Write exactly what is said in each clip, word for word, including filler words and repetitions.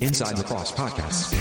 Inside Lacrosse Podcast.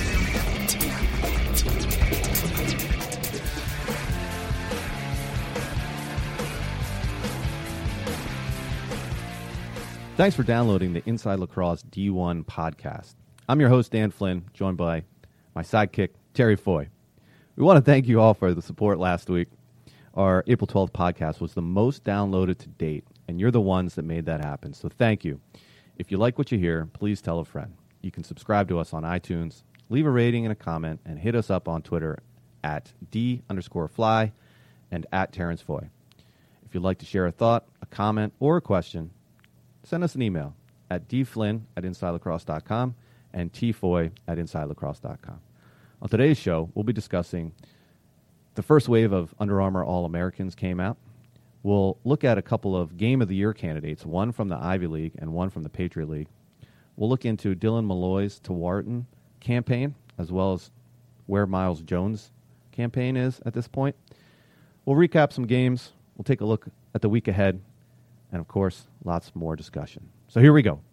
Thanks for downloading the Inside Lacrosse D one podcast. I'm your host, Dan Flynn, joined by my sidekick, Terry Foy. We want to thank you all for the support last week. Our April twelfth podcast was the most downloaded to date, and you're the ones that made that happen, so thank you. If you like what you hear, please tell a friend. You can subscribe to us on iTunes, leave a rating and a comment, and hit us up on Twitter at D underscore fly and at Terrence Foy. If you'd like to share a thought, a comment, or a question, send us an email at dflynn at insidelacrosse dot com and tfoy at insidelacrosse dot com. On today's show, we'll be discussing the first wave of Under Armour All-Americans came out. We'll look at a couple of Game of the Year candidates, one from the Ivy League and one from the Patriot League. We'll look into Dylan Malloy's Tewaaraton campaign, as well as where Miles Jones' campaign is at this point. We'll recap some games. We'll take a look at the week ahead. And, of course, lots more discussion. So here we go.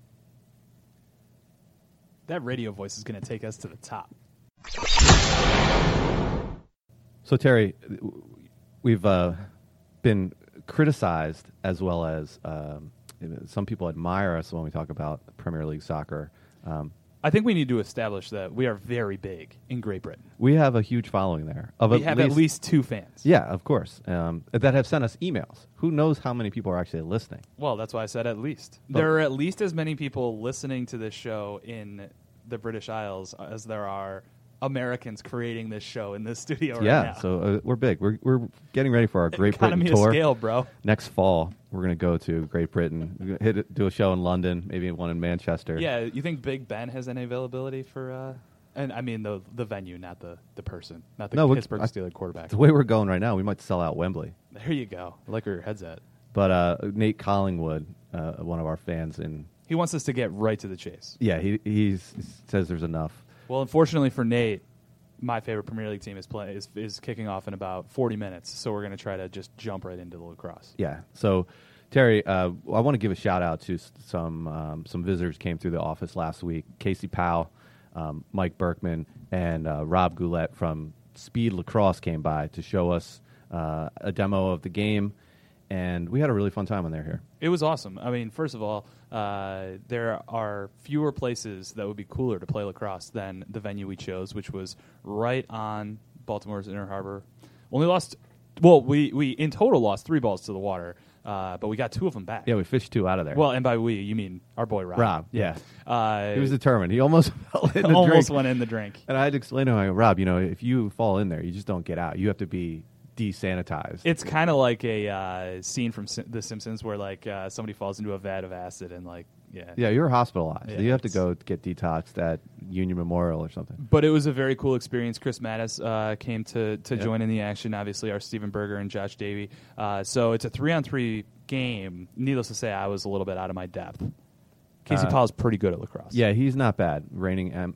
That radio voice is going to take us to the top. So, Terry, we've uh, been criticized as well as um, some people admire us when we talk about Premier League soccer. Um, I think we need to establish that we are very big in Great Britain. we have a huge following there. Of We at have least, at least two fans. Yeah, of course, um, that have sent us emails. Who knows how many people are actually listening? Well, that's why I said at least. But- there are at least as many people listening to this show in the British Isles as there are Americans creating this show in this studio right yeah, now. so uh, we're big. We're we're getting ready for our Great Economy Britain of tour. scale, bro. Next fall, we're going to go to Great Britain, We're gonna hit it, do a show in London, maybe one in Manchester. Yeah, you think Big Ben has any availability for... Uh, and I mean the the venue, not the, the person, not the No, we- Pittsburgh I- Steelers quarterback. The way we're going right now, we might sell out Wembley. There you go. I like where your head's at. But uh, Nate Collingwood, uh, one of our fans, and He wants us to get right to the chase. yeah, he he's, he says there's enough. Well, unfortunately for Nate, my favorite Premier League team is play is, is kicking off in about forty minutes, so we're going to try to just jump right into the lacrosse. Yeah. So, Terry, uh, I want to give a shout out to s- some um, some visitors came through the office last week. Casey Powell, um, Mike Berkman, and uh, Rob Goulet from Speed Lacrosse came by to show us uh, a demo of the game, and we had a really fun time when they were here. It was awesome. I mean, first of all, uh, there are fewer places that would be cooler to play lacrosse than the venue we chose, which was right on Baltimore's Inner Harbor. Only lost, well, we, we in total lost three balls to the water, uh, but we got two of them back. Yeah, we fished two out of there. Well, and by we, you mean our boy Rob. Rob, yeah. Uh, He was determined. He almost fell in the almost drink. went in the drink. And I had to explain to him, I go, Rob, you know, if you fall in there, you just don't get out. You have to be desanitized. It's kind of like a uh, scene from Sim- The Simpsons where like uh, somebody falls into a vat of acid and like yeah. Yeah, you're hospitalized. Yeah, you have to it's- go get detoxed at Union Memorial or something. But it was a very cool experience. Chris Mattis uh, came to, to Yep. join in the action. Obviously, our Stephen Berger and Josh Davey. Uh, so it's a three-on-three game. Needless to say, I was a little bit out of my depth. Casey Uh, Powell's pretty good at lacrosse. Yeah, he's not bad. Reigning M-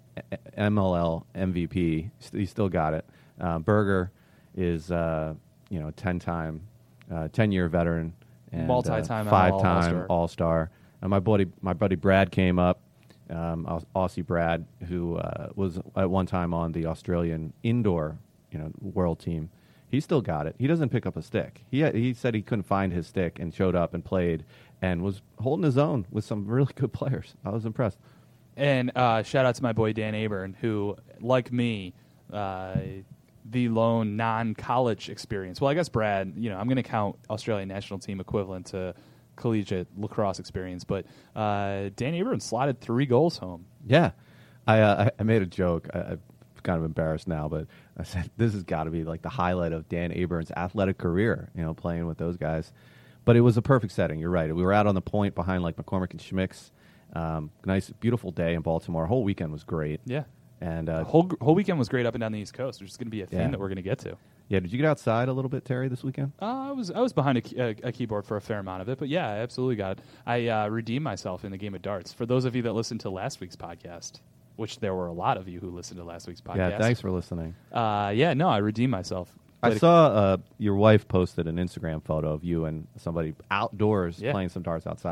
M L L M V P. St- He still got it. Uh, Berger is, uh, you know, ten-time, uh, ten-year veteran. And, Multi-time uh, five-time All-Star. All-Star. And my buddy, my buddy Brad came up, um, Aus- Aussie Brad, who uh, was at one time on the Australian indoor, you know, world team. He still got it. He doesn't pick up a stick. He he said he couldn't find his stick and showed up and played and was holding his own with some really good players. I was impressed. And uh, shout out to my boy Dan Aburn, who, like me, uh, the lone non-college experience. Well, I guess Brad, you know, I'm going to count Australian national team equivalent to collegiate lacrosse experience, but uh, Dan Aburn slotted three goals home. Yeah, I uh, I- I made a joke. I, I'm kind of embarrassed now, but I said this has got to be like the highlight of Dan Aburn's athletic career. You know, playing with those guys. But it was a perfect setting. You're right. We were out on the point behind like McCormick and Schmicks. Um, nice, beautiful day in Baltimore. Whole weekend was great. Yeah. And uh, The whole whole weekend was great up and down the East Coast, which is going to be a theme Yeah. that we're going to get to. yeah, did you get outside a little bit, Terry, this weekend? Uh, I was I was behind a, key- a, a keyboard for a fair amount of it, but yeah, I absolutely got it. I uh, redeemed myself in the game of darts. For those of you that listened to last week's podcast, which there were a lot of you who listened to last week's podcast. Yeah, thanks for listening. Uh, yeah, no, I redeemed myself. I Played a- saw uh, your wife posted an Instagram photo of you and somebody outdoors Yeah. playing some darts outside.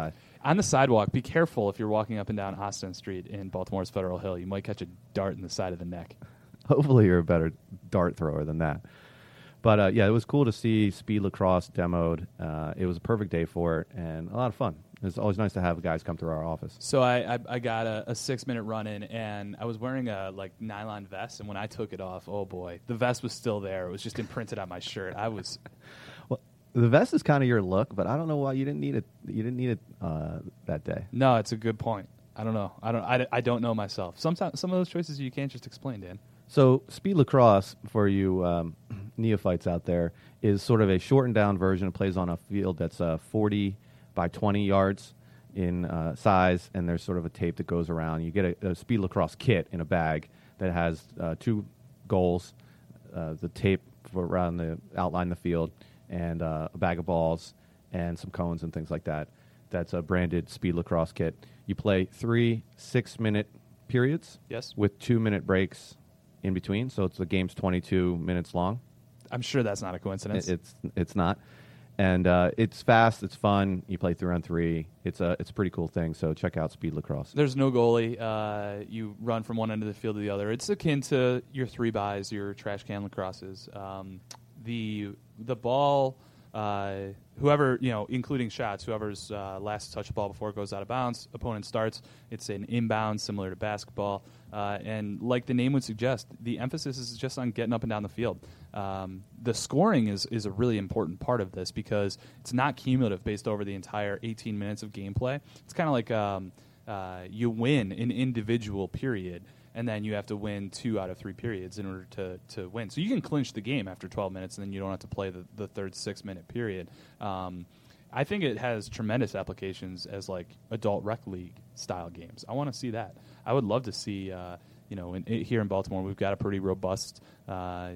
On the sidewalk, be careful if you're walking up and down Austin Street in Baltimore's Federal Hill. You might catch a dart in the side of the neck. Hopefully you're a better dart thrower than that. But, uh, yeah, it was cool to see speed lacrosse demoed. Uh, it was a perfect day for it and a lot of fun. It's always nice to have guys come through our office. So I, I, I got a, a six-minute run-in, and I was wearing a like nylon vest, and when I took it off, oh, boy, the vest was still there. It was just imprinted on my shirt. I was... Well, the vest is kind of your look, but I don't know why you didn't need it. You didn't need it uh, that day. No, it's a good point. I don't know. I don't. I, I don't know myself. Sometimes some of those choices you can't just explain, Dan. So speed lacrosse, for you um, neophytes out there, is sort of a shortened down version. It plays on a field that's uh, forty by twenty yards in uh, size, and there's sort of a tape that goes around. You get a, a speed lacrosse kit in a bag that has uh, two goals, uh, the tape for around the outline the field, and uh, a bag of balls and some cones and things like that. That's a branded speed lacrosse kit. You play three six-minute periods Yes. with two-minute breaks in between, so it's the game's twenty-two minutes long. I'm sure that's not a coincidence. It, it's it's not, and uh, it's fast. It's fun. You play three on three. It's a it's a pretty cool thing. So check out speed lacrosse. There's no goalie. Uh, you run from one end of the field to the other. It's akin to your three bys, your trash can lacrosses. Um, the the ball, uh, whoever you know, including shots, whoever's uh, last to touch the ball before it goes out of bounds, opponent starts. It's an inbound, similar to basketball. Uh, and like the name would suggest, the emphasis is just on getting up and down the field. Um, the scoring is, is a really important part of this because it's not cumulative based over the entire eighteen minutes of gameplay. It's kind of like um, uh, you win an individual period, and then you have to win two out of three periods in order to, to win. So you can clinch the game after twelve minutes, and then you don't have to play the, the third six-minute period. Um, I think it has tremendous applications as like adult rec league style games. I want to see that. I would love to see, uh, you know, in, in, here in Baltimore, we've got a pretty robust uh,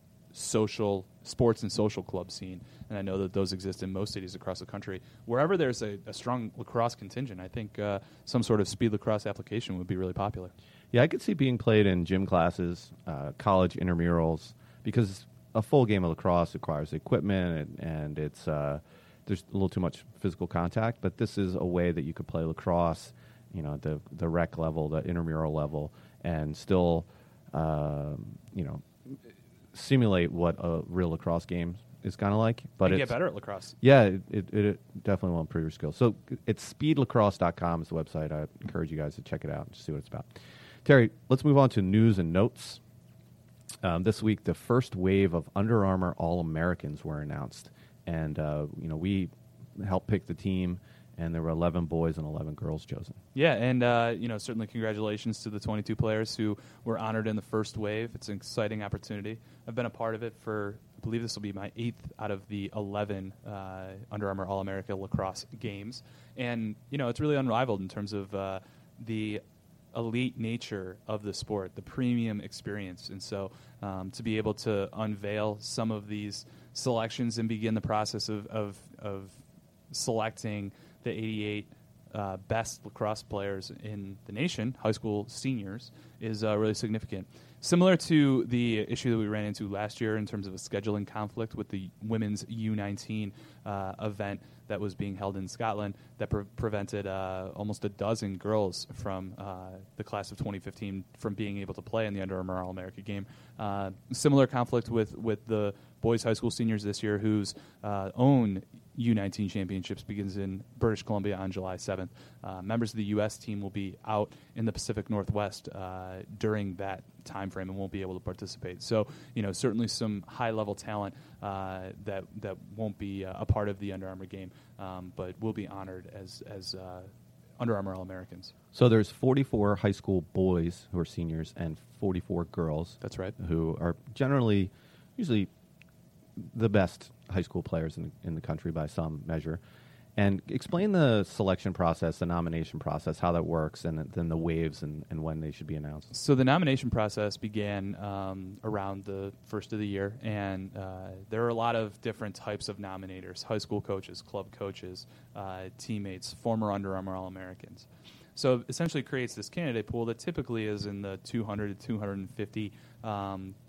social sports and social club scene, and I know that those exist in most cities across the country. Wherever there's a, a strong lacrosse contingent, I think uh, some sort of speed lacrosse application would be really popular. Yeah, I could see being played in gym classes, uh, college intramurals, because a full game of lacrosse requires equipment and, and it's uh, there's a little too much physical contact. But this is a way that you could play lacrosse, you know, the the rec level, the intramural level, and still, uh, you know, simulate what a real lacrosse game is kind of like. But and it's, get better at lacrosse. Yeah, it, it, it definitely will improve your skills. So it's speed lacrosse dot com is the website. I encourage you guys to check it out and see what it's about. Terry, let's move on to news and notes. Um, this week, the first wave of Under Armour All-Americans were announced. And, uh, you know, we helped pick the team, and there were eleven boys and eleven girls chosen. Yeah, and, uh, you know, certainly congratulations to the twenty-two players who were honored in the first wave. It's an exciting opportunity. I've been a part of it for, I believe this will be my eighth out of the eleven uh, Under Armour All-America lacrosse games. And, you know, it's really unrivaled in terms of uh, the elite nature of the sport, the premium experience. And so um, to be able to unveil some of these selections and begin the process of, of, of selecting the eighty-eight uh, best lacrosse players in the nation, high school seniors, is uh, really significant. Similar to the issue that we ran into last year in terms of a scheduling conflict with the women's U nineteen uh, event that was being held in Scotland that pre- prevented uh, almost a dozen girls from uh, the class of twenty fifteen from being able to play in the Under Armour All-America game. Uh, similar conflict with, with the boys high school seniors this year whose uh, own U nineteen championships begins in British Columbia on July seventh. Uh, members of the U S team will be out in the Pacific Northwest uh, during that time frame and won't be able to participate. So, you know, certainly some high-level talent uh, that that won't be uh, a part of the Under Armour game, um, but will be honored as as uh, Under Armour All-Americans. So there's forty-four high school boys who are seniors and forty-four girls. That's right. Who are generally, usually, the best high school players in the, in the country by some measure. And explain the selection process, the nomination process, how that works, and then the waves and, and when they should be announced. So the nomination process began um, around the first of the year, and uh, there are a lot of different types of nominators: high school coaches, club coaches, uh, teammates, former Under Armour All-Americans. So essentially creates this candidate pool that typically is in the two hundred to two hundred fifty um,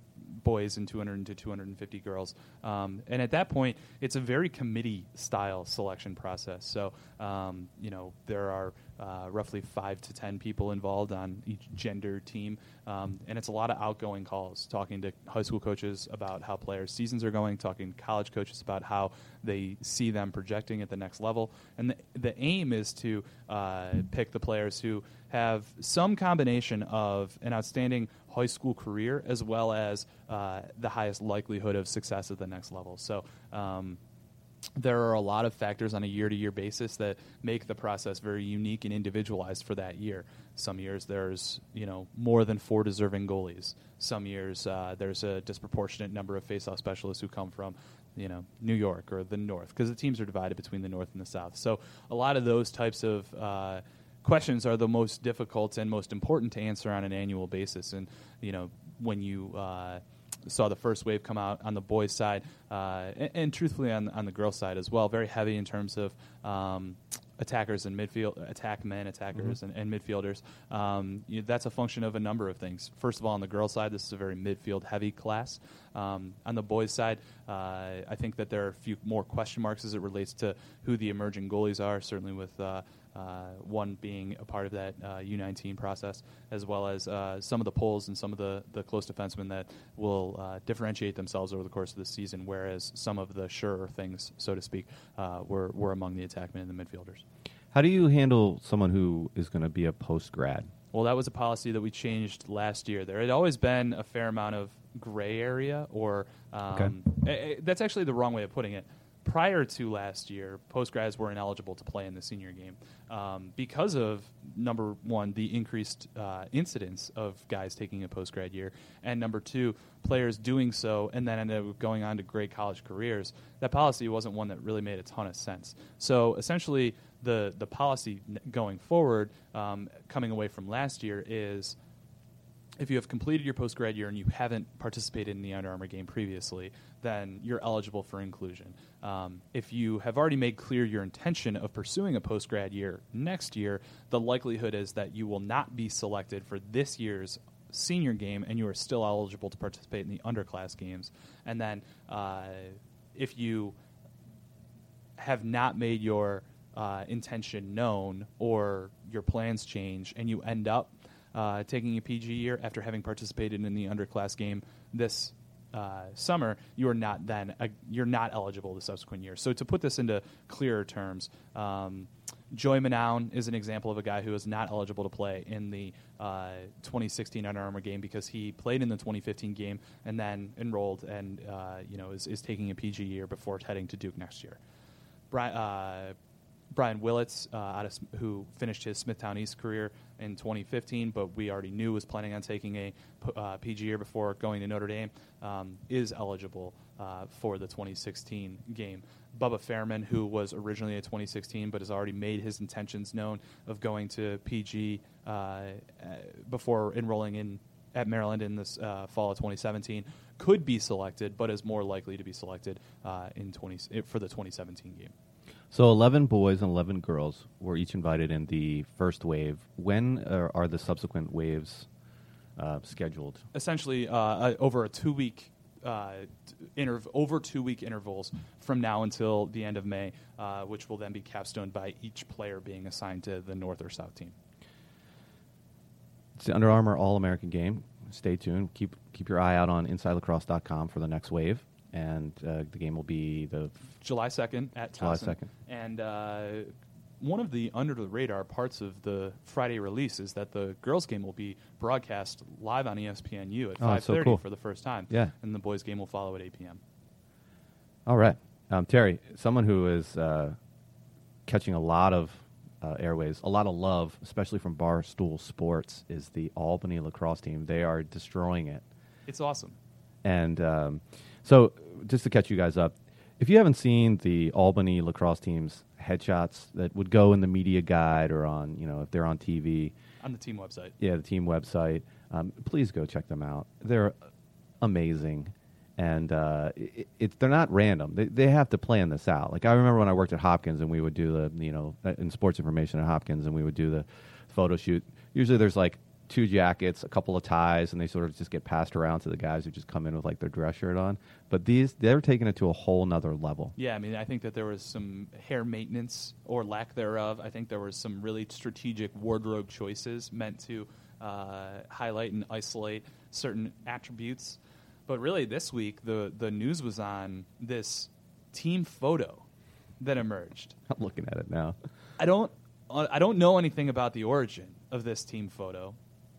boys and two hundred to two hundred fifty girls. Um, and at that point, it's a very committee-style selection process. So, um, you know, there are uh, roughly five to ten people involved on each gender team. Um, and it's a lot of outgoing calls, talking to high school coaches about how players' seasons are going, talking to college coaches about how they see them projecting at the next level. And the, the aim is to uh, pick the players who have some combination of an outstanding high school career as well as uh, the highest likelihood of success at the next level. So um, there are a lot of factors on a year-to-year basis that make the process very unique and individualized for that year. Some years there's, you know, more than four deserving goalies. Some years uh, there's a disproportionate number of face-off specialists who come from, you know, New York or the North, because the teams are divided between the North and the South. So a lot of those types of uh, questions are the most difficult and most important to answer on an annual basis. And, you know, when you uh, saw the first wave come out on the boys' side, uh, and, and truthfully on, on the girls' side as well, very heavy in terms of um, attackers and midfield, attack men, attackers, mm-hmm. and, and midfielders. Um, you know, that's a function of a number of things. First of all, on the girls' side, this is a very midfield-heavy class. Um, on the boys' side, uh, I think that there are a few more question marks as it relates to who the emerging goalies are, certainly with uh, Uh, one being a part of that uh, U nineteen process, as well as uh, some of the polls and some of the, the close defensemen that will uh, differentiate themselves over the course of the season, whereas some of the surer things, so to speak, uh, were, were among the attackmen and the midfielders. How do you handle someone who is going to be a post-grad? Well, that was a policy that we changed last year. There had always been a fair amount of gray area, or um, okay. a, a, that's actually the wrong way of putting it. Prior to last year, post-grads were ineligible to play in the senior game um, because of, number one, the increased uh, incidence of guys taking a post-grad year, and number two, players doing so and then ended up going on to great college careers. That policy wasn't one that really made a ton of sense. So essentially, the, the policy going forward, um, coming away from last year, is if you have completed your post-grad year and you haven't participated in the Under Armour game previously, then you're eligible for inclusion. Um, if you have already made clear your intention of pursuing a post-grad year next year, the likelihood is that you will not be selected for this year's senior game and you are still eligible to participate in the underclass games. And then uh, if you have not made your uh, intention known or your plans change and you end up Uh, taking a P G year after having participated in the underclass game this uh, summer, you are not then uh, you're not eligible the subsequent year. So to put this into clearer terms, um, Joey Manown is an example of a guy who is not eligible to play in the uh, twenty sixteen Under Armour game because he played in the twenty fifteen game and then enrolled and uh, you know is, is taking a P G year before heading to Duke next year. Brian, uh, Brian Willits, uh, out of, who finished his Smithtown East career in twenty fifteen, but we already knew was planning on taking a uh, P G year before going to Notre Dame, um, is eligible uh, for the twenty sixteen game. Bubba Fairman, who was originally a twenty sixteen, but has already made his intentions known of going to P G uh, uh, before enrolling in at Maryland in this uh, fall of twenty seventeen, could be selected, but is more likely to be selected uh, in twenty for the twenty seventeen game. So eleven boys and eleven girls were each invited in the first wave. When are, are the subsequent waves uh, scheduled? Essentially, uh, over a two-week uh, interv- over two-week intervals from now until the end of May, uh, which will then be capstoned by each player being assigned to the North or South team. It's the Under Armour All-American game. Stay tuned. Keep keep your eye out on inside lacrosse dot com for the next wave. And uh, the game will be the July second at July Towson. second. And uh, one of the under-the-radar parts of the Friday release is that the girls' game will be broadcast live on E S P N U at oh, five thirty so cool. for the first time. Yeah. And the boys' game will follow at eight p.m. All right. Um, Terry, someone who is uh, catching a lot of uh, airways, a lot of love, especially from Barstool Sports, is the Albany lacrosse team. They are destroying it. It's awesome. And um, so just to catch you guys up, if you haven't seen the Albany lacrosse team's headshots that would go in the media guide or on, you know, if they're on T V. On the team website. Yeah, the team website. Um, please go check them out. They're amazing. And uh, it, it, they're not random. They, they have to plan this out. Like I remember when I worked at Hopkins and we would do the, you know, in sports information at Hopkins and we would do the photo shoot. Usually there's like two jackets, a couple of ties, and they sort of just get passed around to the guys who just come in with like their dress shirt on. But these, they're taking it to a whole nother level. Yeah, I mean, I think that there was some hair maintenance or lack thereof. I think there was some really strategic wardrobe choices meant to uh, highlight and isolate certain attributes. But really, this week, the, the news was on this team photo that emerged. I'm looking at it now. I don't, I don't know anything about the origin of this team photo.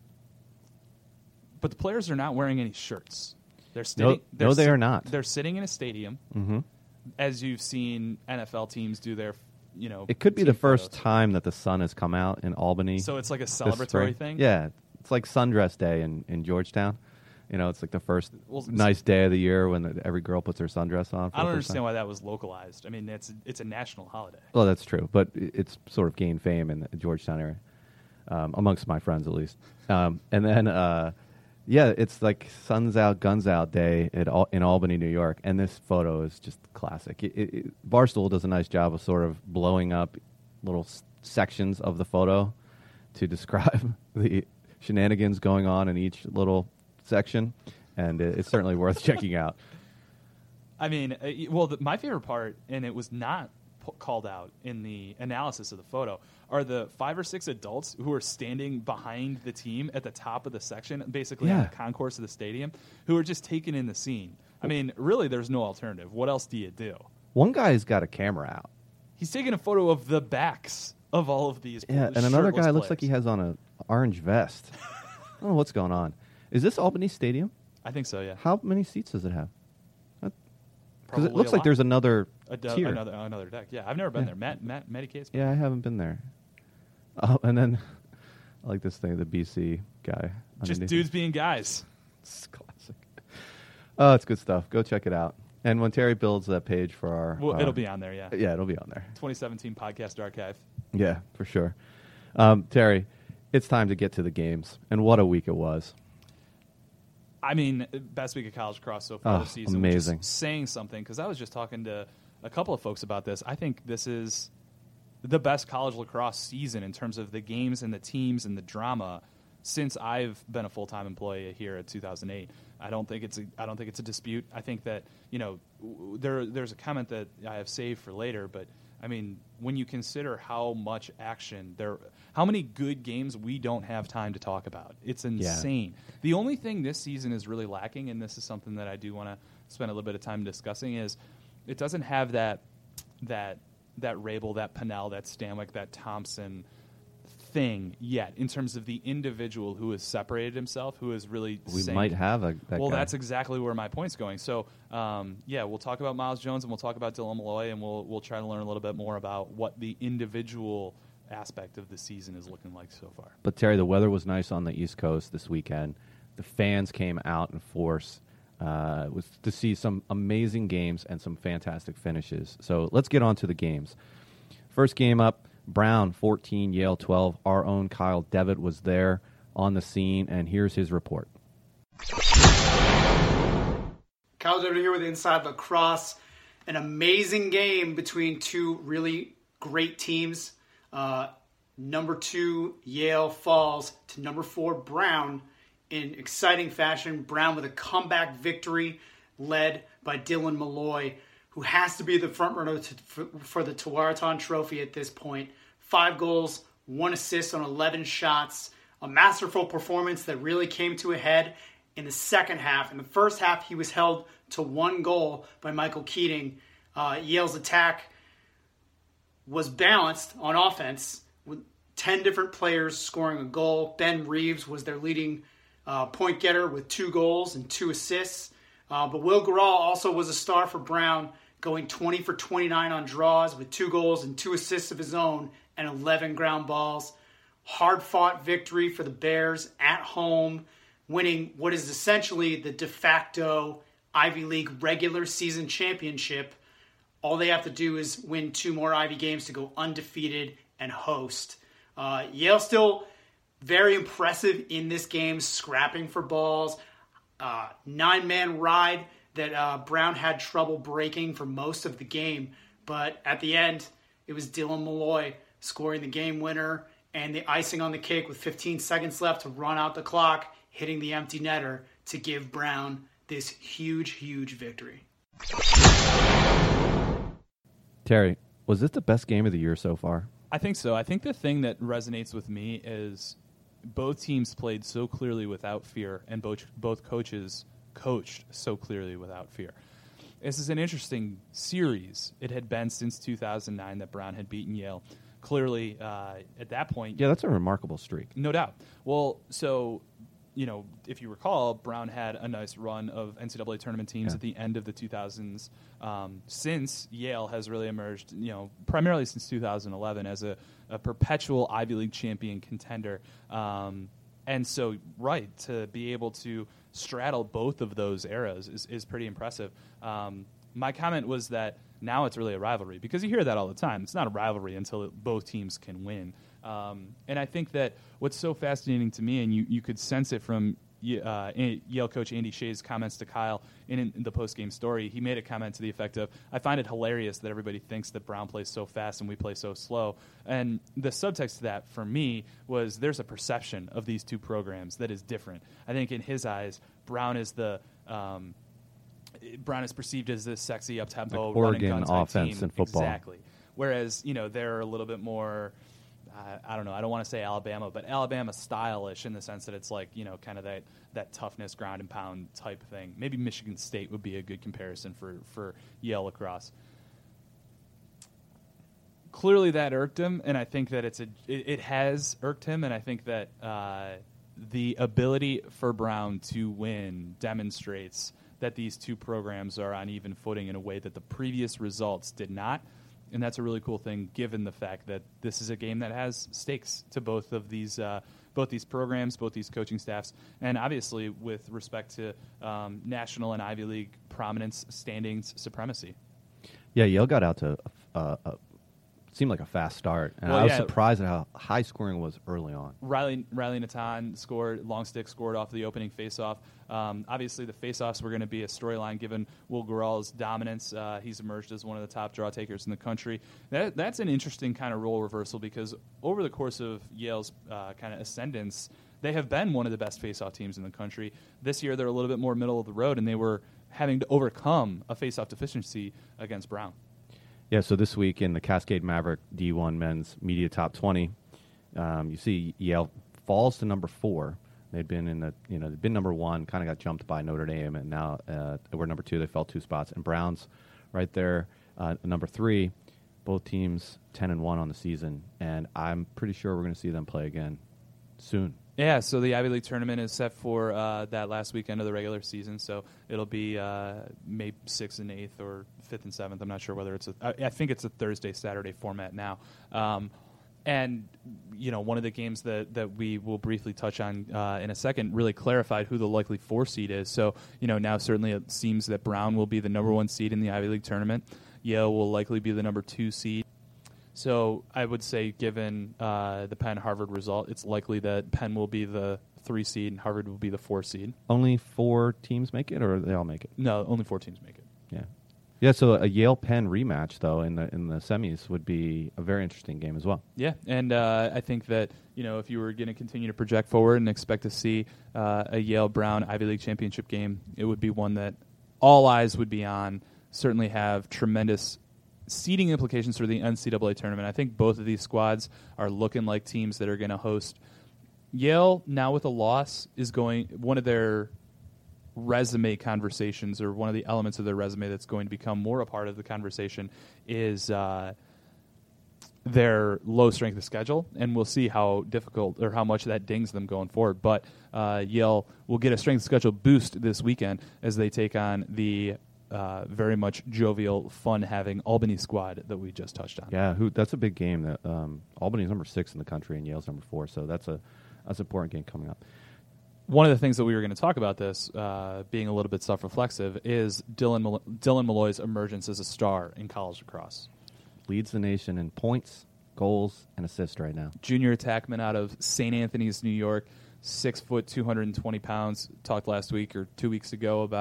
But the players are not wearing any shirts. They're sitting. No, they're no they sit- are not. They're sitting in a stadium, Mm-hmm. as you've seen N F L teams do their, you know. It could be team the first photos. time that the sun has come out in Albany. So it's like a this celebratory spring. thing. Yeah, it's like Sundress Day in, in Georgetown. You know, it's like the first Well, nice day of the year when every girl puts her sundress on. For I don't the first understand time. why that was localized. I mean, it's it's a national holiday. Well, that's true, but i- it's sort of gained fame in the Georgetown area, um, amongst my friends at least. Um, and then, uh, yeah, it's like Suns Out, Guns Out Day at Al- in Albany, New York, and this photo is just classic. It, it, it, Barstool does a nice job of sort of blowing up little s- sections of the photo to describe the shenanigans going on in each little section, and it, it's certainly worth checking out. I mean, uh, y- well, the, my favorite part, and it was not p- called out in the analysis of the photo, are the five or six adults who are standing behind the team at the top of the section, basically on Yeah. the concourse of the stadium, who are just taking in the scene. I mean, really, there's no alternative. What else do you do? One guy's got a camera out. He's taking a photo of the backs of all of these. Yeah, and another shirtless guy looks like he players. has on a orange vest. I don't know what's going on. Is this Albany Stadium? I think so, yeah. How many seats does it have? Because Probably it looks a like lot. there's another A du- tier. another another deck. Yeah, I've never been Yeah. there. Matt, Matt, Matty Case. Yeah, I haven't been there. Oh, and then I like this thing, the B C guy. Just underneath. dudes being guys. It's classic. Oh, it's good stuff. Go check it out. And when Terry builds that page for our, Well, our- it'll be on there, yeah. yeah, it'll be on there. twenty seventeen Podcast Archive. Yeah, for sure. Um, Terry, it's time to get to the games, and what a week it was. I mean, best week of college lacrosse so far Oh, this season. amazing. Which is saying something, because I was just talking to a couple of folks about this. I think this is the best college lacrosse season in terms of the games and the teams and the drama since I've been a full-time employee here at two thousand eight. I don't think it's a, I don't think it's a dispute. I think that, you know, w- there there's a comment that I have saved for later, but I mean, when you consider how much action there, how many good games we don't have time to talk about, it's insane. The only thing this season is really lacking, and this is something that I do want to spend a little bit of time discussing, is it doesn't have that that that Rabel, that Pennell, that Stanwyck, that Thompson thing yet in terms of the individual who has separated himself, who is really We sank. might have a that Well, guy. that's exactly where my point's going. So, um, yeah, we'll talk about Miles Jones and we'll talk about Dylan Malloy, and we'll we'll try to learn a little bit more about what the individual aspect of the season is looking like so far. But Terry, the weather was nice on the East Coast this weekend. The fans came out in force. Uh, it was to see some amazing games and some fantastic finishes. So let's get on to the games. First game up, Brown fourteen, Yale twelve. Our own Kyle Devitt was there on the scene, and here's his report. Kyle Devitt here with Inside Lacrosse. An amazing game between two really great teams. Uh, number two, Yale falls to number four, Brown, in exciting fashion. Brown with a comeback victory led by Dylan Malloy, who has to be the front runner to, for, for the Tewaaraton Trophy at this point. Five goals, one assist on eleven shots. A masterful performance that really came to a head in the second half. In the first half, he was held to one goal by Michael Keating. Uh, Yale's attack was balanced on offense with ten different players scoring a goal. Ben Reeves was their leading uh, point getter with two goals and two assists. Uh, but Will Gural also was a star for Brown, going twenty for twenty-nine on draws with two goals and two assists of his own and eleven ground balls. Hard-fought victory for the Bears at home, winning what is essentially the de facto Ivy League regular season championship. All they have to do is win two more Ivy games to go undefeated and host. Uh, Yale still very impressive in this game, scrapping for balls. Uh, nine-man ride that uh, Brown had trouble breaking for most of the game. But at the end, it was Dylan Malloy scoring the game winner and the icing on the cake with fifteen seconds left to run out the clock, hitting the empty netter to give Brown this huge, huge victory. Terry, was this the best game of the year so far? I think so. I think the thing that resonates with me is both teams played so clearly without fear, and both both coaches coached so clearly without fear. This is an interesting series. It had been since two thousand nine that Brown had beaten Yale. Clearly, uh, at that point... Yeah, that's a remarkable streak. No doubt. Well, so, you know, if you recall, Brown had a nice run of N C double A tournament teams yeah. at the end of the two thousands. Um, since Yale has really emerged, you know, primarily since two thousand eleven as a, a perpetual Ivy League champion contender. Um, and so, right, to be able to straddle both of those eras is, is pretty impressive. Um, my comment was that now it's really a rivalry, because you hear that all the time. It's not a rivalry until it, both teams can win. Um, and I think that what's so fascinating to me, and you, you could sense it from uh, Yale coach Andy Shea's comments to Kyle in, in the post-game story, he made a comment to the effect of, I find it hilarious that everybody thinks that Brown plays so fast and we play so slow. And the subtext to that, for me, was there's a perception of these two programs that is different. I think in his eyes, Brown is the... Um, Brown is perceived as this sexy, up-tempo, like Oregon running guns offense team. in football. Exactly. Whereas, you know, they're a little bit more, uh, I don't know, I don't want to say Alabama, but Alabama stylish in the sense that it's like, you know, kind of that, that toughness, ground and pound type thing. Maybe Michigan State would be a good comparison for, for Yale lacrosse. Clearly that irked him, and I think that it's a it, it has irked him, and I think that uh, the ability for Brown to win demonstrates that these two programs are on even footing in a way that the previous results did not. And that's a really cool thing, given the fact that this is a game that has stakes to both of these uh, both these programs, both these coaching staffs, and obviously with respect to um, national and Ivy League prominence, standings, supremacy. Yeah, Yale got out to uh, uh, seemed like a fast start, and well, I was yeah. surprised at how high scoring it was early on. Riley Riley Natan scored, long stick scored off the opening faceoff. Um, obviously, the faceoffs were going to be a storyline given Will Gural's dominance. Uh, he's emerged as one of the top draw takers in the country. That, that's an interesting kind of role reversal, because over the course of Yale's uh, kind of ascendance, they have been one of the best faceoff teams in the country. This year, they're a little bit more middle of the road, and they were having to overcome a faceoff deficiency against Brown. Yeah, so this week in the Cascade Maverick D one Men's Media Top twenty, um, you see Yale falls to number four. They'd been in the, you know, they'd been number one, kind of got jumped by Notre Dame, and now uh, we're number two. They fell two spots, and Brown's right there, uh, number three. Both teams ten and one on the season, and I'm pretty sure we're going to see them play again soon. Yeah, so the Ivy League tournament is set for uh, that last weekend of the regular season, so it'll be uh, May sixth and eighth or fifth and seventh. I'm not sure whether it's a, I, I think it's a Thursday, Saturday format now. Um, and, you know, one of the games that, that we will briefly touch on uh, in a second really clarified who the likely four seed is. So, you know, now certainly it seems that Brown will be the number one seed in the Ivy League tournament. Yale will likely be the number two seed. So I would say, given uh, the Penn-Harvard result, it's likely that Penn will be the three seed and Harvard will be the four seed. Only four teams make it, or they all make it? No, only four teams make it. Yeah, yeah. So a Yale-Penn rematch, though, in the in the semis would be a very interesting game as well. Yeah, and uh, I think that, you know, if you were going to continue to project forward and expect to see uh, a Yale-Brown Ivy League championship game, it would be one that all eyes would be on. Certainly have tremendous seeding implications for the N C double A tournament. I think both of these squads are looking like teams that are going to host. Yale, now with a loss, is going, one of their resume conversations, or one of the elements of their resume that's going to become more a part of the conversation, is uh, their low strength of schedule, and we'll see how difficult or how much that dings them going forward. But uh, Yale will get a strength of schedule boost this weekend as they take on the Uh, very much jovial, fun-having Albany squad that we just touched on. Yeah, who? That's a big game. That um, Albany's number six in the country, and Yale's number four. So that's a that's an important game coming up. One of the things that we were going to talk about this, uh, being a little bit self-reflexive, is Dylan Mal- Dylan Malloy's emergence as a star in college lacrosse. Leads the nation in points, goals, and assists right now. Junior attackman out of Saint Anthony's, New York, six foot, two hundred twenty pounds. Talked last week or two weeks ago about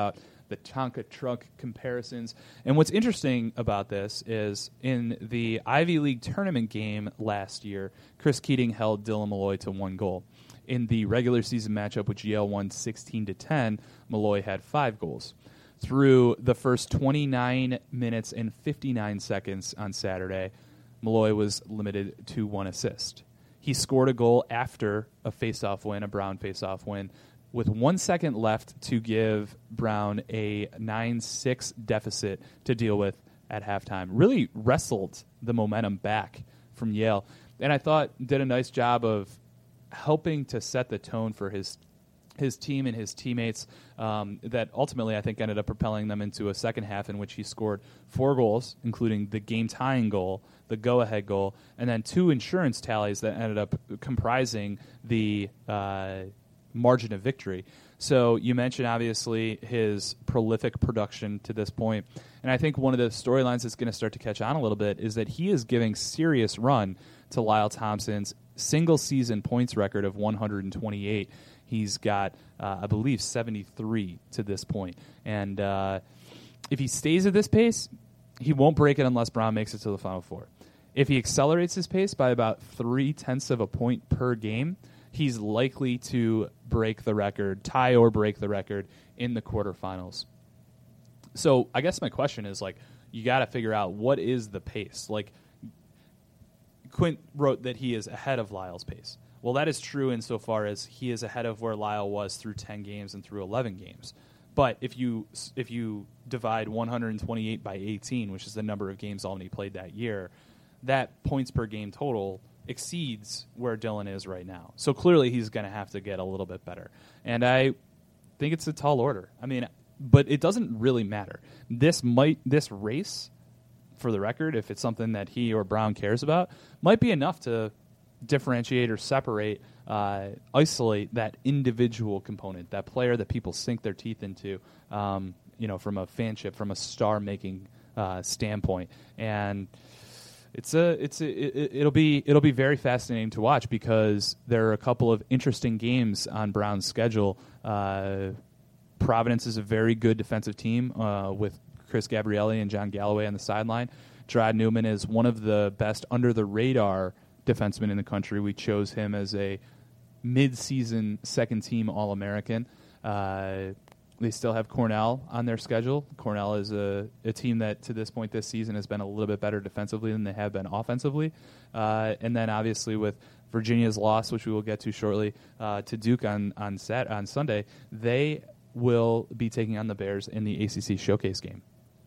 the Tonka truck comparisons. And what's interesting about this is in the Ivy League tournament game last year, Chris Keating held Dylan Malloy to one goal. In the regular season matchup, which Yale won sixteen to ten, Malloy had five goals. Through the first twenty-nine minutes and fifty-nine seconds on Saturday, Malloy was limited to one assist. He scored a goal after a face-off win, a Brown face-off win, with one second left to give Brown a nine six deficit to deal with at halftime. Really wrestled the momentum back from Yale, and I thought did a nice job of helping to set the tone for his his team and his teammates um, that ultimately I think ended up propelling them into a second half in which he scored four goals, including the game-tying goal, the go-ahead goal, and then two insurance tallies that ended up comprising the uh, margin of victory. So you mentioned, obviously, his prolific production to this point, and I think one of the storylines that's going to start to catch on a little bit is that he is giving serious run to Lyle Thompson's single-season points record of one hundred twenty-eight. He's got, uh, I believe, seventy-three to this point. And uh, if he stays at this pace, he won't break it unless Brown makes it to the Final Four. If he accelerates his pace by about three-tenths of a point per game, he's likely to break the record, tie or break the record in the quarterfinals. So I guess my question is, like, you got to figure out what is the pace. Like, Quint wrote that he is ahead of Lyle's pace. Well, that is true insofar as he is ahead of where Lyle was through ten games and through eleven games. But if you if you divide one hundred twenty-eight by eighteen, which is the number of games Albany played that year, that points per game total exceeds where Dylan is right now. So clearly he's going to have to get a little bit better. And I think it's a tall order. I mean, but it doesn't really matter. This might this race, for the record, if it's something that he or Brown cares about, might be enough to differentiate or separate, uh, isolate that individual component, that player that people sink their teeth into, um, you know, from a fanship, from a star-making uh, standpoint. And it's a, it's a, it, it'll be, it'll be very fascinating to watch because there are a couple of interesting games on Brown's schedule. Uh, Providence is a very good defensive team uh, with Chris Gabrielli and John Galloway on the sideline. Gerard Newman is one of the best under-the-radar defensemen in the country. We chose him as a mid-season second-team All-American. Uh, they still have Cornell on their schedule. Cornell is a, a team that, to this point this season, has been a little bit better defensively than they have been offensively. Uh, and then, obviously, with Virginia's loss, which we will get to shortly, uh, to Duke on on, Sat- on Sunday, they will be taking on the Bears in the A C C Showcase game.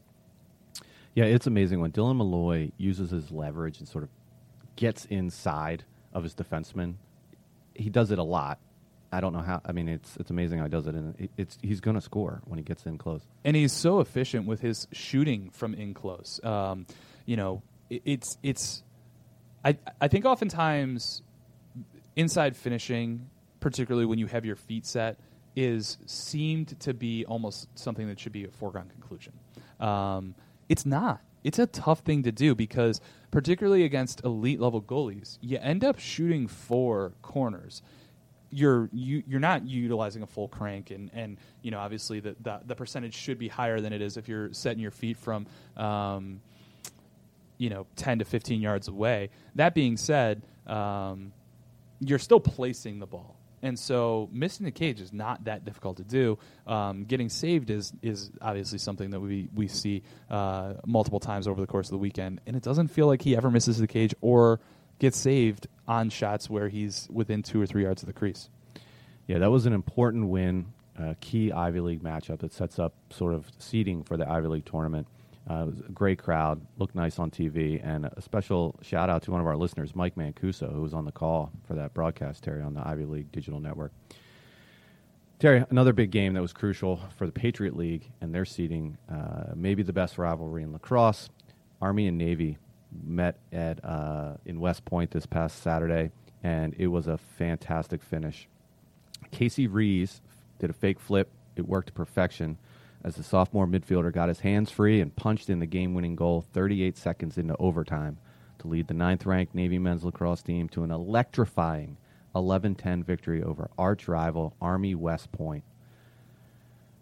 Yeah, it's amazing when Dylan Malloy uses his leverage and sort of gets inside of his defenseman. He does it a lot. I don't know how. I mean, it's it's amazing how he does it, and it, it's he's going to score when he gets in close. And he's so efficient with his shooting from in close. Um, you know, it, it's it's. I I think oftentimes inside finishing, particularly when you have your feet set, is seemed to be almost something that should be a foregone conclusion. Um, it's not. It's a tough thing to do because, particularly against elite level goalies, you end up shooting four corners. You're you, you're not utilizing a full crank, and, and you know obviously the, the the percentage should be higher than it is if you're setting your feet from um, you know ten to fifteen yards away. That being said, um, you're still placing the ball. And so missing the cage is not that difficult to do. Um, getting saved is is obviously something that we, we see uh, multiple times over the course of the weekend. And it doesn't feel like he ever misses the cage or gets saved on shots where he's within two or three yards of the crease. Yeah, that was an important win, a key Ivy League matchup that sets up sort of seeding for the Ivy League tournament. Uh, it was a great crowd, looked nice on T V, and a special shout-out to one of our listeners, Mike Mancuso, who was on the call for that broadcast, Terry, on the Ivy League Digital Network. Terry, another big game that was crucial for the Patriot League and their seeding, uh, maybe the best rivalry in lacrosse. Army and Navy met at uh, in West Point this past Saturday, and it was a fantastic finish. Casey Rees did a fake flip. It worked to perfection, as the sophomore midfielder got his hands free and punched in the game-winning goal thirty-eight seconds into overtime to lead the ninth-ranked Navy men's lacrosse team to an electrifying eleven ten victory over arch rival Army West Point.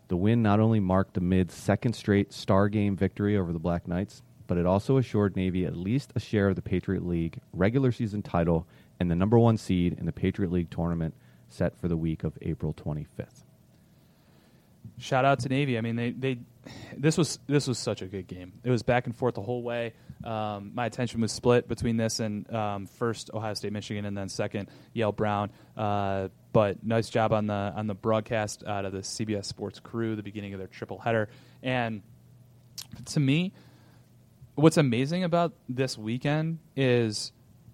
The win not only marked the Mid's second straight Star Game victory over the Black Knights, but it also assured Navy at least a share of the Patriot League regular season title and the number one seed in the Patriot League tournament set for the week of April twenty-fifth. Shout out to Navy. I mean, they, they this was this was such a good game. It was back and forth the whole way. Um, my attention was split between this and um, first Ohio State, Michigan, and then second Yale Brown. Uh, but nice job on the on the broadcast out of the C B S Sports crew, the beginning of their triple header. And to me, what's amazing about this weekend is,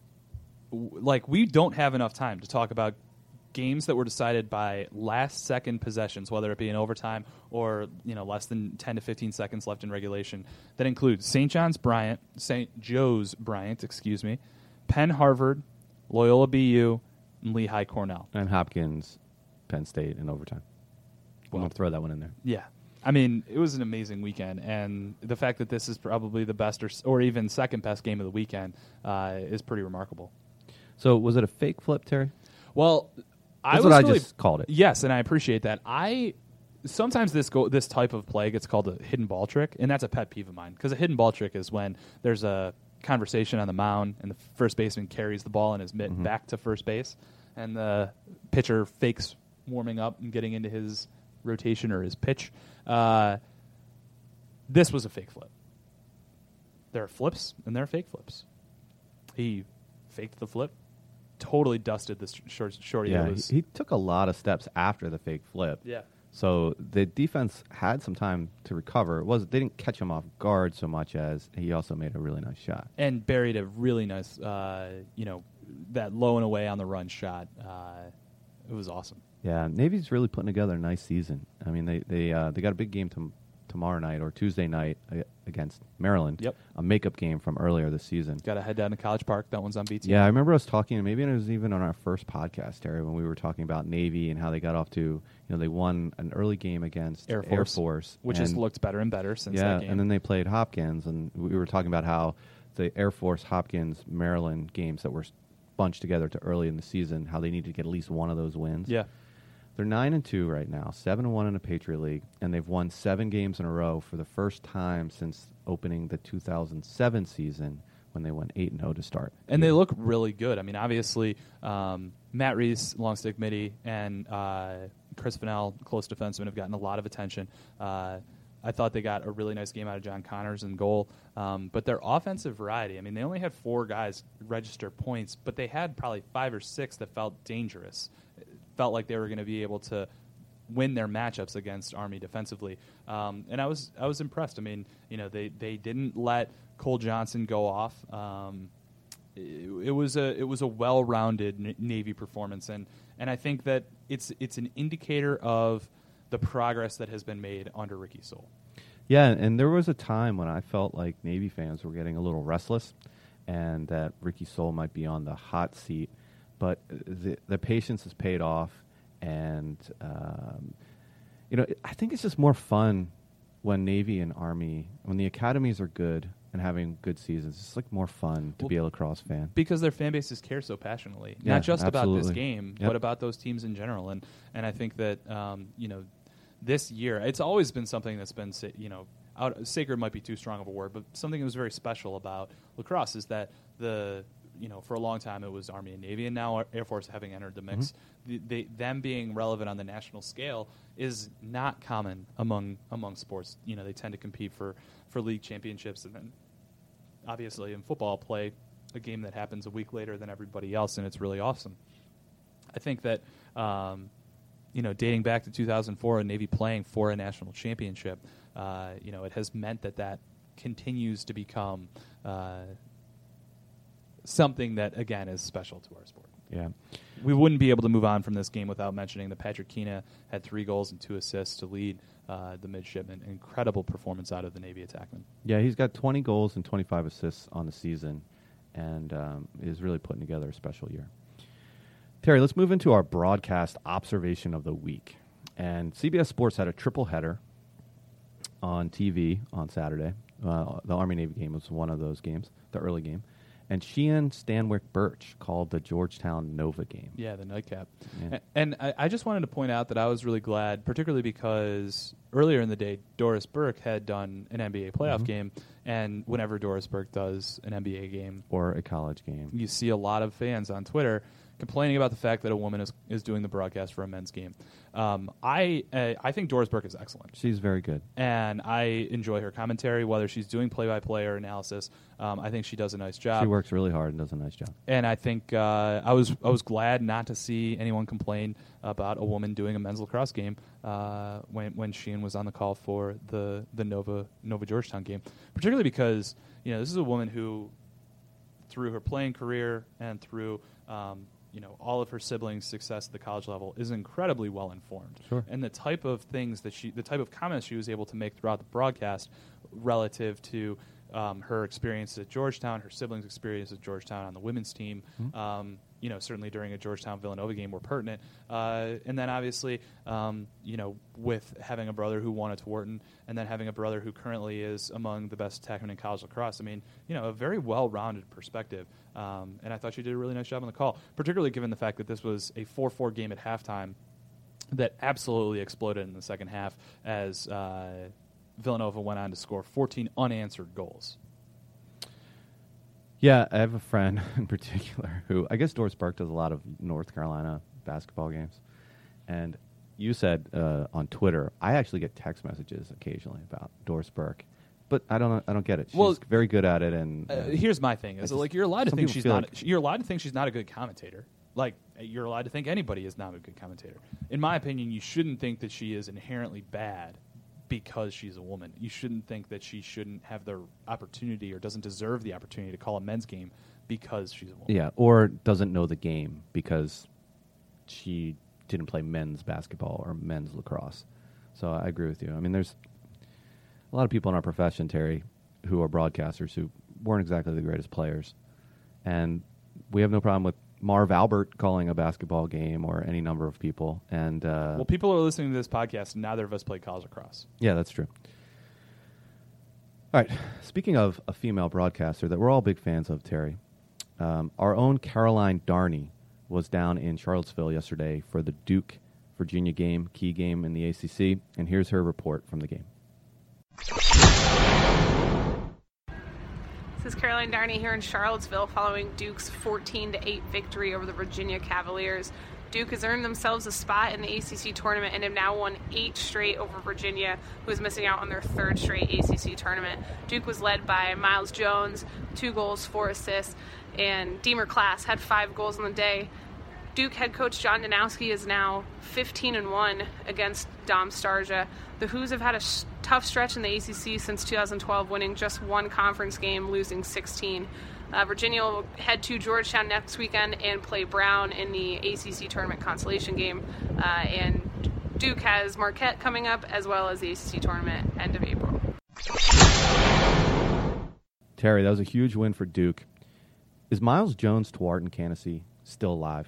w- like, we don't have enough time to talk about games that were decided by last second possessions, whether it be in overtime or, you know, less than ten to fifteen seconds left in regulation. That includes Saint John's Bryant, Saint Joe's Bryant, excuse me, Penn Harvard, Loyola B U, and Lehigh Cornell. And Hopkins, Penn State in overtime. Well, I'm going to throw that one in there. Yeah. I mean, it was an amazing weekend, and the fact that this is probably the best or, or even second best game of the weekend uh, is pretty remarkable. So was it a fake flip, Terry? Well, I That's was what I really, just called it. Yes, and I appreciate that. I sometimes this go this type of play gets called a hidden ball trick, and that's a pet peeve of mine, because a hidden ball trick is when there's a conversation on the mound and the first baseman carries the ball in his mitt Mm-hmm. back to first base, and the pitcher fakes warming up and getting into his rotation or his pitch. Uh, this was a fake flip. There are flips and there are fake flips. He faked the flip. Totally dusted this short, shorty. Yeah, that he, was, he took a lot of steps after the fake flip. yeah. So the defense had some time to recover. It was they didn't catch him off guard so much as he also made a really nice shot. And buried a really nice, uh, you know, that low and away on the run shot. Uh, it was awesome. Yeah, Navy's really putting together a nice season. I mean, they they uh, they got a big game tom- tomorrow night or Tuesday night uh, against Maryland. Yep. A makeup game from earlier this season. Got to head down to College Park. That one's on B T. Yeah, I remember us talking, maybe it was even on our first podcast, Terry, when we were talking about Navy and how they got off to, you know, they won an early game against Air Force, Air Force which and, has looked better and better since yeah, that game. and then they played Hopkins, and we were talking about how the Air Force Hopkins Maryland games that were bunched together to early in the season, how they needed to get at least one of those wins. yeah. They're nine and two right now, seven and one in the Patriot League, and they've won seven games in a row for the first time since opening the two thousand seven season when they went eight and zero to start. And they look really good. I mean, obviously, um, Matt Reese, long stick midi, and uh, Chris Fennell, close defenseman, have gotten a lot of attention. Uh, I thought they got a really nice game out of John Connors in goal. Um, but their offensive variety, I mean, they only had four guys register points, but they had probably five or six that felt dangerous. It felt like they were going to be able to win their matchups against Army defensively. Um, and I was I was impressed. I mean, you know, they, they didn't let Cole Johnson go off. Um, it, it was a it was a well-rounded N- Navy performance, and, and I think that it's it's an indicator of the progress that has been made under Ricky Soule. Yeah, and there was a time when I felt like Navy fans were getting a little restless and that Ricky Soule might be on the hot seat. But the, the patience has paid off, and, um, you know, I think it's just more fun when Navy and Army, when the academies are good and having good seasons. It's like more fun to Well, be a lacrosse fan. Because their fan bases care so passionately, Yeah, not just about this absolutely. game, Yep. but about those teams in general. And and I think that um, you know, this year it's always been something that's been sa- you know, out, sacred might be too strong of a word, but something that was very special about lacrosse is that the you know, for a long time it was Army and Navy, and now Air Force having entered the mix, Mm-hmm. the, they, them being relevant on the national scale is not common among among sports. You know, they tend to compete for, for league championships, and then obviously in football play a game that happens a week later than everybody else, and it's really awesome. I think that um, you know, dating back to two thousand four and Navy playing for a national championship, uh, you know, it has meant that that continues to become uh, something that, again, is special to our sport. Yeah. We wouldn't be able to move on from this game without mentioning that Patrick Keena had three goals and two assists to lead uh, the midshipmen. Incredible performance out of the Navy attackman. Yeah, he's got twenty goals and twenty-five assists on the season, and um, is really putting together a special year. Terry, let's move into our broadcast observation of the week. And C B S Sports had a triple header on T V on Saturday. Uh, the Army-Navy game was one of those games, the early game. And Sheehan Stanwyck Birch called the Georgetown Nova game. Yeah, the nightcap. Yeah. A- And I, I just wanted to point out that I was really glad, particularly because earlier in the day, Doris Burke had done an N B A playoff Mm-hmm. game. And whenever Doris Burke does an N B A game, Or a college game. you see a lot of fans on Twitter complaining about the fact that a woman is, is doing the broadcast for a men's game. Um, I uh, I think Doris Burke is excellent. She's very good. And I enjoy her commentary, whether she's doing play-by-play or analysis. Um, I think she does a nice job. She works really hard and does a nice job. And I think uh, I was I was glad not to see anyone complain about a woman doing a men's lacrosse game uh, when when Sheehan was on the call for the the Nova Nova Georgetown game, particularly because you know this is a woman who, through her playing career and through um, you know all of her siblings' success at the college level, is incredibly well informed. Sure. And the type of things that she, the type of comments she was able to make throughout the broadcast, relative to um, her experience at Georgetown, her siblings' experience at Georgetown on the women's team, Mm-hmm. um, you know, certainly during a Georgetown Villanova game were pertinent. Uh, and then obviously, um, you know, with having a brother who won at Wharton and then having a brother who currently is among the best attackmen in college lacrosse, I mean, you know, a very well-rounded perspective. Um, and I thought she did a really nice job on the call, particularly given the fact that this was a four four game at halftime that absolutely exploded in the second half as uh, Villanova went on to score fourteen unanswered goals. Yeah, I have a friend in particular who, I guess Doris Burke does a lot of North Carolina basketball games. And you said uh, on Twitter, I actually get text messages occasionally about Doris Burke. But I don't I don't get it. She's Well, very good at it. And Uh, uh, here's my thing: is just- like you're allowed to some think people she's feel not. like- You're allowed to think she's not a good commentator. Like you're allowed to think anybody is not a good commentator. In my opinion, you shouldn't think that she is inherently bad because she's a woman. You shouldn't think that she shouldn't have the opportunity or doesn't deserve the opportunity to call a men's game because she's a woman. yeah, or doesn't know the game because she didn't play men's basketball or men's lacrosse. So I agree with you. I mean, there's a lot of people in our profession, Terry, who are broadcasters who weren't exactly the greatest players. And we have no problem with Marv Albert calling a basketball game or any number of people. And uh, Well, people are listening to this podcast, and neither of us played college lacrosse. yeah, that's true. All right. Speaking of a female broadcaster that we're all big fans of, Terry, um, our own Caroline Darney was down in Charlottesville yesterday for the Duke Virginia game, key game in the A C C, and here's her report from the game. This is Caroline Darney here in Charlottesville following Duke's fourteen to eight victory over the Virginia Cavaliers. Duke has earned themselves a spot in the A C C tournament and have now won eight straight over Virginia, who is missing out on their third straight A C C tournament. Duke was led by Miles Jones, two goals, four assists, and Deemer Class had five goals on the day. Duke head coach John Danowski is now fifteen and one against Dom Starja. The Hoos have had a sh- tough stretch in the A C C since two thousand twelve, winning just one conference game, losing sixteen. Uh, Virginia will head to Georgetown next weekend and play Brown in the A C C tournament consolation game. Uh, and Duke has Marquette coming up, as well as the A C C tournament end of April. Terry, that was a huge win for Duke. Is Miles Jones Tuarton Candace still alive?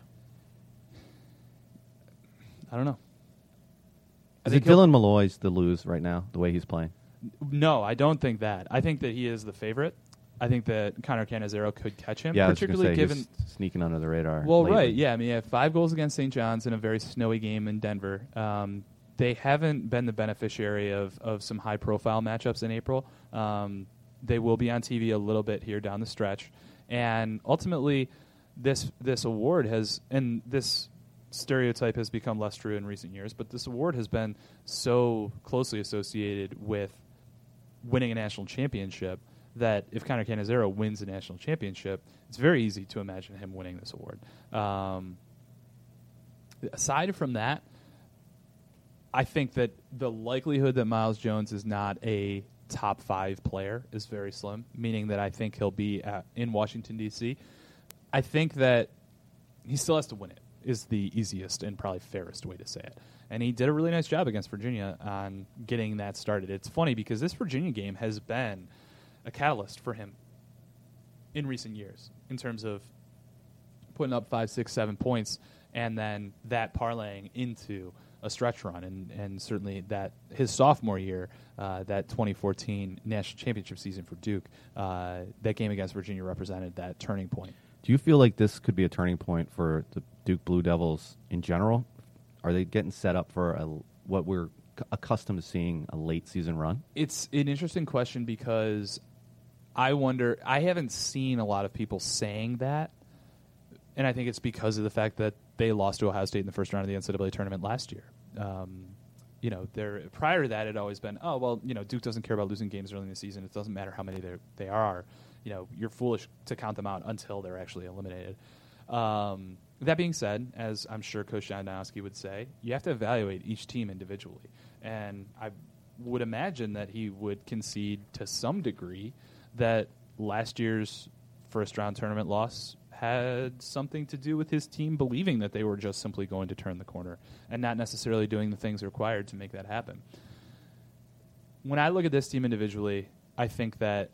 I don't know. I Is it think he'll- Dylan Malloy's the lose right now, the way he's playing? No, I don't think that. I think that he is the favorite. I think that Connor Cannizzaro could catch him, Yeah, I was gonna particularly say, given. he's sneaking under the radar. Well, lately. right, yeah. I mean, he had five goals against Saint John's in a very snowy game in Denver. Um, they haven't been the beneficiary of, of some high-profile matchups in April. Um, they will be on T V a little bit here down the stretch, and ultimately, this this award has and this stereotype has become less true in recent years. But this award has been so closely associated with winning a national championship that if Connor Cannizzaro wins a national championship, it's very easy to imagine him winning this award. Um, aside from that, I think that the likelihood that Miles Jones is not a top five player is very slim, meaning that I think he'll be at, in Washington, D C. I think that he still has to win it is the easiest and probably fairest way to say it. And he did a really nice job against Virginia on getting that started. It's funny because this Virginia game has been a catalyst for him in recent years in terms of putting up five, six, seven points and then that parlaying into a stretch run, and, and certainly that his sophomore year, uh, that twenty fourteen national championship season for Duke, uh, that game against Virginia represented that turning point. Do you feel like this could be a turning point for the Duke Blue Devils in general? Are they getting set up for a, what we're c- accustomed to seeing, a late season run? It's an interesting question because I wonder, I haven't seen a lot of people saying that, and I think it's because of the fact that they lost to Ohio State in the first round of the N C double A tournament last year. Um, you know, there prior to that, it had always been, oh, well, you know, Duke doesn't care about losing games early in the season. It doesn't matter how many they are. You know, you're foolish to count them out until they're actually eliminated. Um, that being said, as I'm sure Coach John Donowski would say, you have to evaluate each team individually. And I would imagine that he would concede to some degree that last year's first-round tournament loss had something to do with his team believing that they were just simply going to turn the corner and not necessarily doing the things required to make that happen. When I look at this team individually, I think that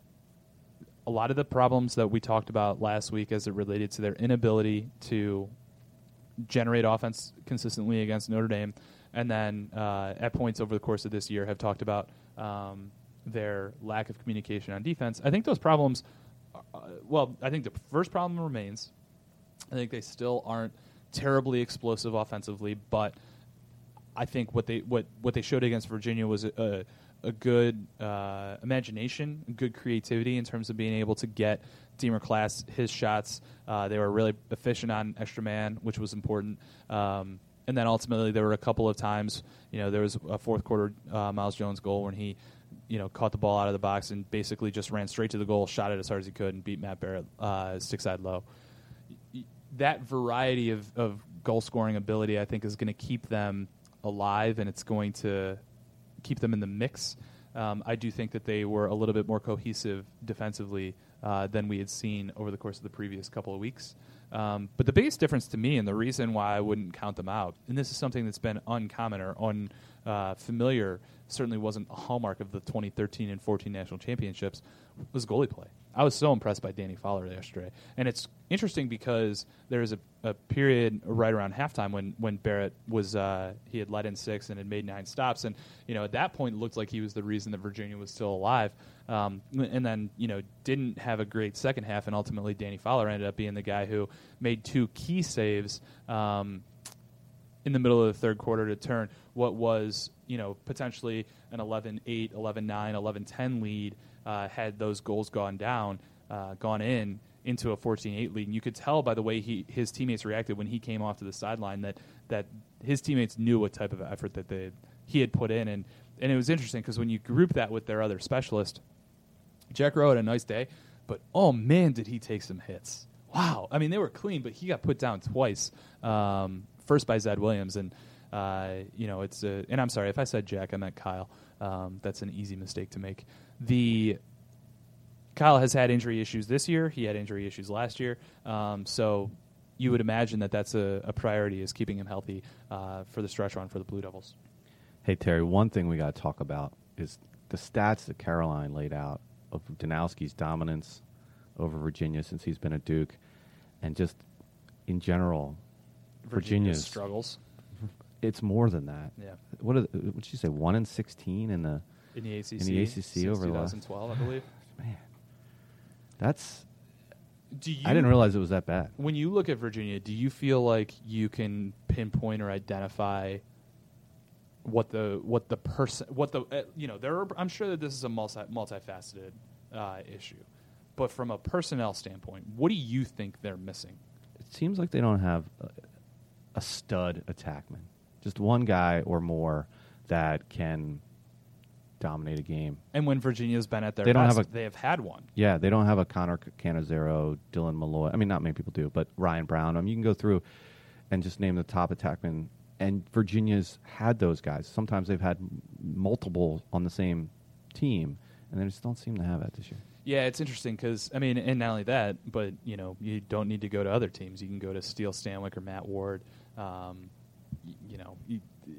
a lot of the problems that we talked about last week as it related to their inability to generate offense consistently against Notre Dame, and then uh, at points over the course of this year have talked about um, their lack of communication on defense. I think those problems, uh, well, I think the first problem remains. I think they still aren't terribly explosive offensively, but I think what they what, what they showed against Virginia was a, a a good uh, imagination, good creativity in terms of being able to get Deemer Class his shots. Uh, they were really efficient on extra man, which was important. Um, and then ultimately there were a couple of times, you know, there was a fourth quarter uh, Miles Jones goal when he, you know, caught the ball out of the box and basically just ran straight to the goal, shot it as hard as he could, and beat Matt Barrett uh, stick side low. That variety of, of goal-scoring ability, I think, is going to keep them alive, and it's going to keep them in the mix. Um, I do think that they were a little bit more cohesive defensively uh, than we had seen over the course of the previous couple of weeks. Um, but the biggest difference to me, and the reason why I wouldn't count them out, and this is something that's been uncommon or unfamiliar, certainly wasn't a hallmark of the twenty thirteen and fourteen national championships, was goalie play. I was so impressed by Danny Fowler yesterday. And it's interesting because there was a, a period right around halftime when, when Barrett was uh, he had let in six and had made nine stops. And, you know, at that point it looked like he was the reason that Virginia was still alive. Um, and then, you know, didn't have a great second half, and ultimately Danny Fowler ended up being the guy who made two key saves um, in the middle of the third quarter to turn what was, you know, potentially an eleven eight, eleven nine, eleven ten lead. Uh, had those goals gone down, uh, gone in, into a fourteen eight lead. And you could tell by the way he his teammates reacted when he came off to the sideline that that his teammates knew what type of effort that they he had put in. And, and it was interesting because when you group that with their other specialist, Jack Rowe had a nice day, but, oh, man, did he take some hits. Wow. I mean, they were clean, but he got put down twice, um, first by Zed Williams. And, uh, you know, it's a, and I'm sorry, if I said Jack, I meant Kyle. Um, that's an easy mistake to make. The Kyle has had injury issues this year. He had injury issues last year. Um, so you would imagine that that's a, a priority, is keeping him healthy uh, for the stretch run for the Blue Devils. Hey, Terry, one thing we got to talk about is the stats that Caroline laid out of Donowski's dominance over Virginia since he's been at Duke, and just in general, Virginia's Virginia's struggles. It's more than that. Yeah. What did what you say? One and sixteen in the in the A C C in the A C C over the last twenty twelve, I believe. Man, that's. Do you, I didn't realize it was that bad. When you look at Virginia, do you feel like you can pinpoint or identify what the what the person what the uh, you know there are, I'm sure that this is a multi multifaceted uh, issue, but from a personnel standpoint, what do you think they're missing? It seems like they don't have a, a stud attackman, just one guy or more that can dominate a game. And when Virginia's been at their they don't best, have a, they have had one. Yeah, they don't have a Connor Cannizzaro, Dylan Malloy. I mean, not many people do, but Ryan Brown. I mean, you can go through and just name the top attackmen. And Virginia's had those guys. Sometimes they've had m- multiple on the same team, and they just don't seem to have that this year. Yeah, it's interesting because, I mean, and not only that, but, you know, you don't need to go to other teams. You can go to Steele Stanwick or Matt Ward, um, y- you know, you,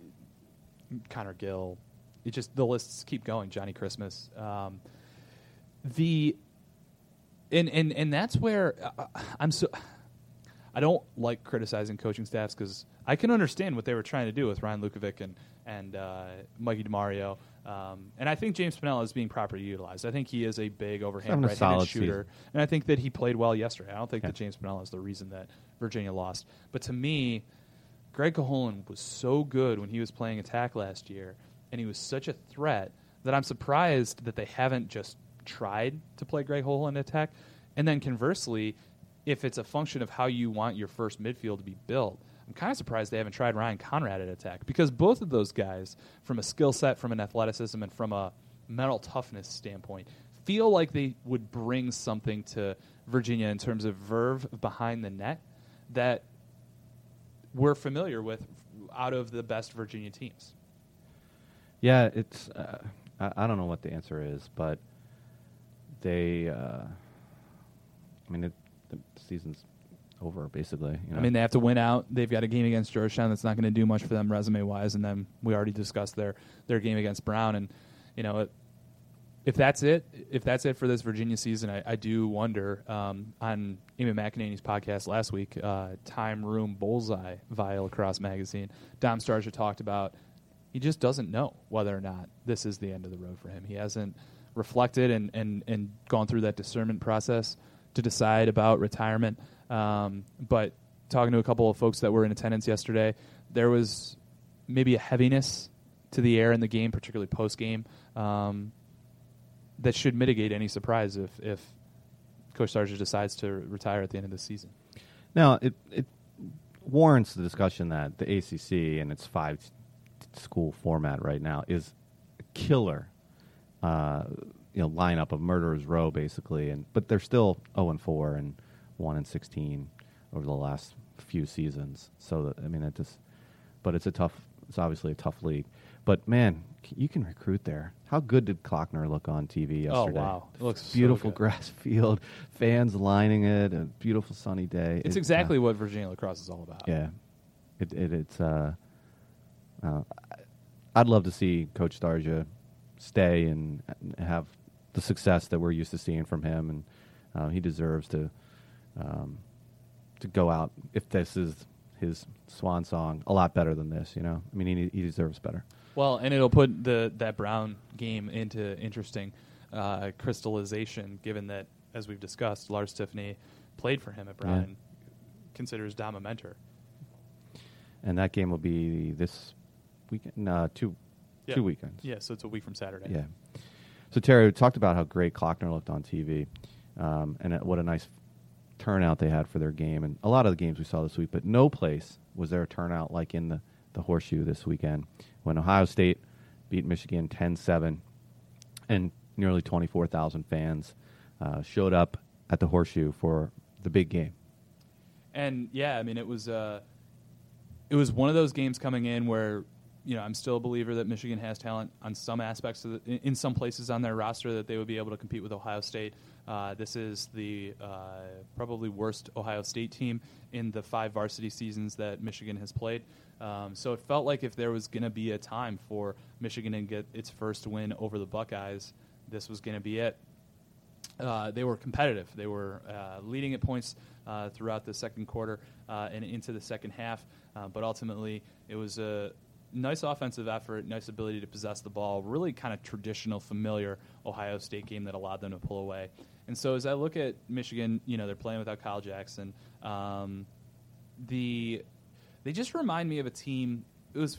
Connor Gill. It just, the lists keep going. Johnny Christmas. Um, the, and, and, and that's where uh, I'm so, I don't like criticizing coaching staffs because I can understand what they were trying to do with Ryan Lukovic and and uh, Mikey DiMario. Um, and I think James Spinella is being properly utilized. I think he is a big overhand right-handed shooter. Season. And I think that he played well yesterday. I don't think yeah. that James Spinella is the reason that Virginia lost. But to me, Greg Caholen was so good when he was playing attack last year, and he was such a threat that I'm surprised that they haven't just tried to play Greg Caholen attack. And then conversely, if it's a function of how you want your first midfield to be built, I'm kind of surprised they haven't tried Ryan Conrad at attack, because both of those guys, from a skill set, from an athleticism, and from a mental toughness standpoint, feel like they would bring something to Virginia in terms of verve behind the net that we're familiar with out of the best Virginia teams. Yeah, it's uh, I, I don't know what the answer is, but they, uh, I mean, it, the season's over, basically. You know? I mean, they have to win out. They've got a game against Georgetown that's not going to do much for them resume-wise, and then we already discussed their, their game against Brown. And, you know, it, if that's it, if that's it for this Virginia season, I, I do wonder. Um, on Amy McEnany's podcast last week, uh, Time Room Bullseye via Lacrosse Magazine, Dom Starcher talked about he just doesn't know whether or not this is the end of the road for him. He hasn't reflected and, and, and gone through that discernment process to decide about retirement. Um, but talking to a couple of folks that were in attendance yesterday, there was maybe a heaviness to the air in the game, particularly post-game, um, that should mitigate any surprise if, if Coach Sargent decides to retire at the end of the season. Now, it, it warrants the discussion that the A C C and its five-school format right now is a killer uh, you know, lineup of murderer's row, basically, and but they're still oh and four and one and sixteen over the last few seasons. So that, I mean, it just, but it's a tough. It's obviously a tough league. But man, c- you can recruit there. How good did Klockner look on T V yesterday? Oh wow, it looks beautiful so grass field, fans lining it, a beautiful sunny day. It's it, exactly uh, what Virginia lacrosse is all about. Yeah, it, it it's. Uh, uh, I'd love to see Coach Starja stay and have the success that we're used to seeing from him, and uh, he deserves to um, to go out, if this is his swan song, a lot better than this. You know, I mean, he, he deserves better. Well, and it'll put the that Brown game into interesting uh, crystallization, given that, as we've discussed, Lars Tiffany played for him at Brown, Yeah. and considers Dom a mentor. And that game will be this weekend, uh, two Yeah. two weekends. Yeah, so it's a week from Saturday. Yeah. So, Terry, we talked about how great Klockner looked on T V, um, and uh, what a nice turnout they had for their game. And a lot of the games we saw this week, but no place was there a turnout like in the, the Horseshoe this weekend when Ohio State beat Michigan ten seven, and nearly twenty-four thousand fans uh, showed up at the Horseshoe for the big game. And, yeah, I mean, it was uh, it was one of those games coming in where, you know, I'm still a believer that Michigan has talent on some aspects of the, in, in some places on their roster that they would be able to compete with Ohio State. Uh, this is the uh, probably worst Ohio State team in the five varsity seasons that Michigan has played. Um, so it felt like if there was going to be a time for Michigan to get its first win over the Buckeyes, this was going to be it. Uh, they were competitive. They were uh, leading at points uh, throughout the second quarter uh, and into the second half. Uh, but ultimately, it was a nice offensive effort, nice ability to possess the ball, really kind of traditional, familiar Ohio State game that allowed them to pull away. And so as I look at Michigan, you know, they're playing without Kyle Jackson. Um, the they just remind me of a team. It was,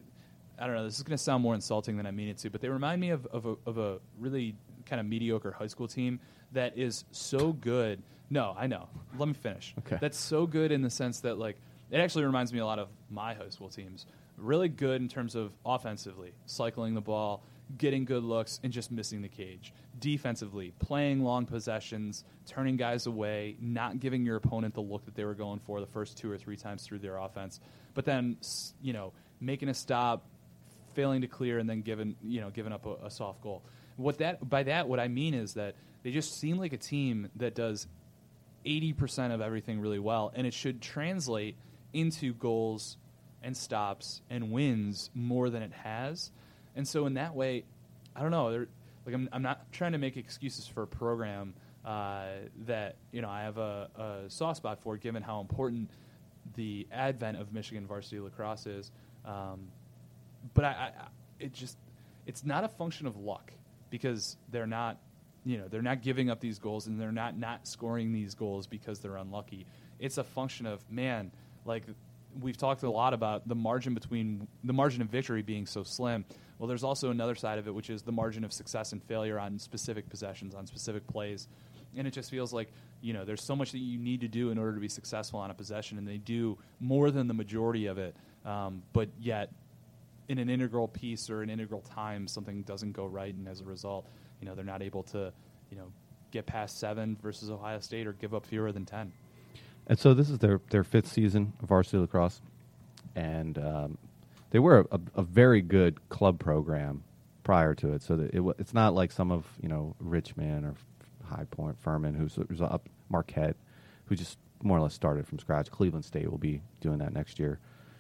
I don't know, this is going to sound more insulting than I mean it to, but they remind me of, of, a, of a really kind of mediocre high school team that is so good. No, I know. Let me finish. Okay. That's so good in the sense that, like, it actually reminds me a lot of my high school teams. Really good in terms of offensively, cycling the ball, getting good looks, and just missing the cage. Defensively, playing long possessions, turning guys away, not giving your opponent the look that they were going for the first two or three times through their offense, but then, you know, making a stop, failing to clear, and then giving, you know, giving up a, a soft goal. What that by that, what I mean is that they just seem like a team that does eighty percent of everything really well, and it should translate into goals and stops and wins more than it has. And so in that way, I don't know, like I'm, I'm not trying to make excuses for a program uh, that you know I have a, a soft spot for, given how important the advent of Michigan varsity lacrosse is. Um, but I, I, it just it's not a function of luck, because they're not, you know, they're not giving up these goals, and they're not not scoring these goals because they're unlucky. It's a function of, man, like we've talked a lot about the margin between the margin of victory being so slim. Well, there's also another side of it, which is the margin of success and failure on specific possessions, on specific plays. And it just feels like, you know, there's so much that you need to do in order to be successful on a possession, and they do more than the majority of it. Um, but yet, in an integral piece or an integral time, something doesn't go right, and as a result, you know, they're not able to, you know, get past seven versus Ohio State or give up fewer than ten. And so this is their, their fifth season of varsity lacrosse, and um, they were a, a very good club program prior to it. So that it w- it's not like some of, you know, Richmond or High Point, Furman, who's, who's up, Marquette, who just more or less started from scratch. Cleveland State will be doing that next year.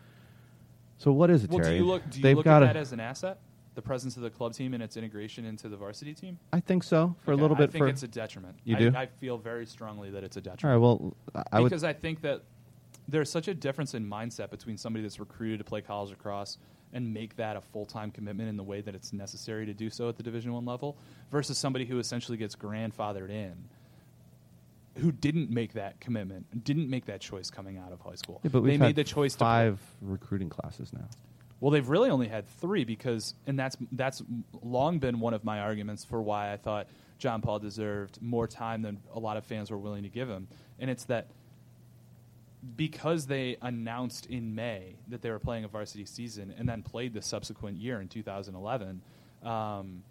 So what is it, well, Terry? do you look, do you They've look got at a, that as an asset, the presence of the club team and its integration into the varsity team? I think so, for Okay, a little bit. I think for, it's a detriment. You I, do? I feel very strongly that it's a all detriment. right, well, I would... Because I think that there's such a difference in mindset between somebody that's recruited to play college lacrosse and make that a full-time commitment in the way that it's necessary to do so at the Division One level, versus somebody who essentially gets grandfathered in, who didn't make that commitment, didn't make that choice coming out of high school. Yeah, but they we've made had the choice five to recruiting classes now. Well, they've really only had three, because, and that's that's long been one of my arguments for why I thought John Paul deserved more time than a lot of fans were willing to give him. And it's that because they announced in May that they were playing a varsity season and then played the subsequent year in two thousand eleven, um,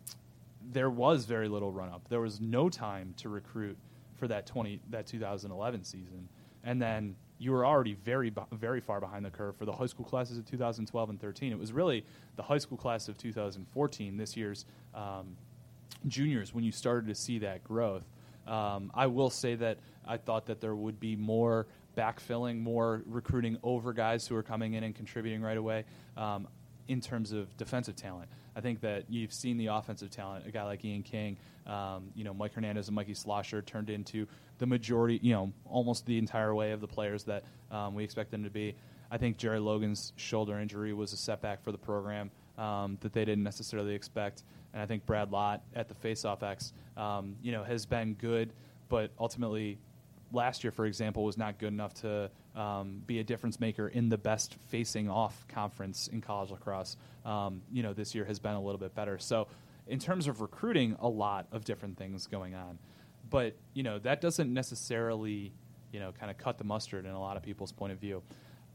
there was very little run-up. There was no time to recruit for that twenty that two thousand eleven season, and then you were already very very far behind the curve for the high school classes of two thousand twelve and thirteen. It was really the high school class of two thousand fourteen, this year's um, juniors, when you started to see that growth. Um, I will say that I thought that there would be more backfilling, more recruiting over guys who are coming in and contributing right away. Um, in terms of defensive talent, I think that you've seen the offensive talent. A guy like Ian King, um, you know, Mike Hernandez and Mikey Slosher turned into the majority, you know, almost the entire way of the players that um, we expect them to be. I think Jerry Logan's shoulder injury was a setback for the program um, that they didn't necessarily expect. And I think Brad Lott at the Faceoff X, um, you know, has been good, but ultimately last year, for example, was not good enough to um, be a difference maker in the best facing off conference in college lacrosse. Um, you know, this year has been a little bit better. So in terms of recruiting, a lot of different things going on. But, you know, that doesn't necessarily, you know, kind of cut the mustard in a lot of people's point of view.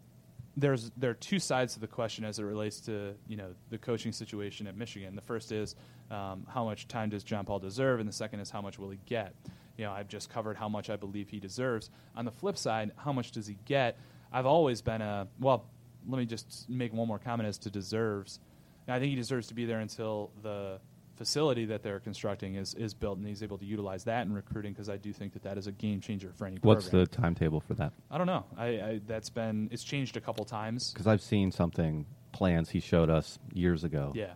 There's there are two sides to the question as it relates to, you know, the coaching situation at Michigan. The first is um, how much time does John Paul deserve, and the second is how much will he get. You know, I've just covered how much I believe he deserves. On the flip side, how much does he get? I've always been a well. Let me just make one more comment as to deserves. And I think he deserves to be there until the facility that they're constructing is, is built, and he's able to utilize that in recruiting, because I do think that that is a game changer for any program. What's the timetable for that? I don't know. I, I that's been it's changed a couple times. Because I've seen something, plans he showed us years ago. Yeah.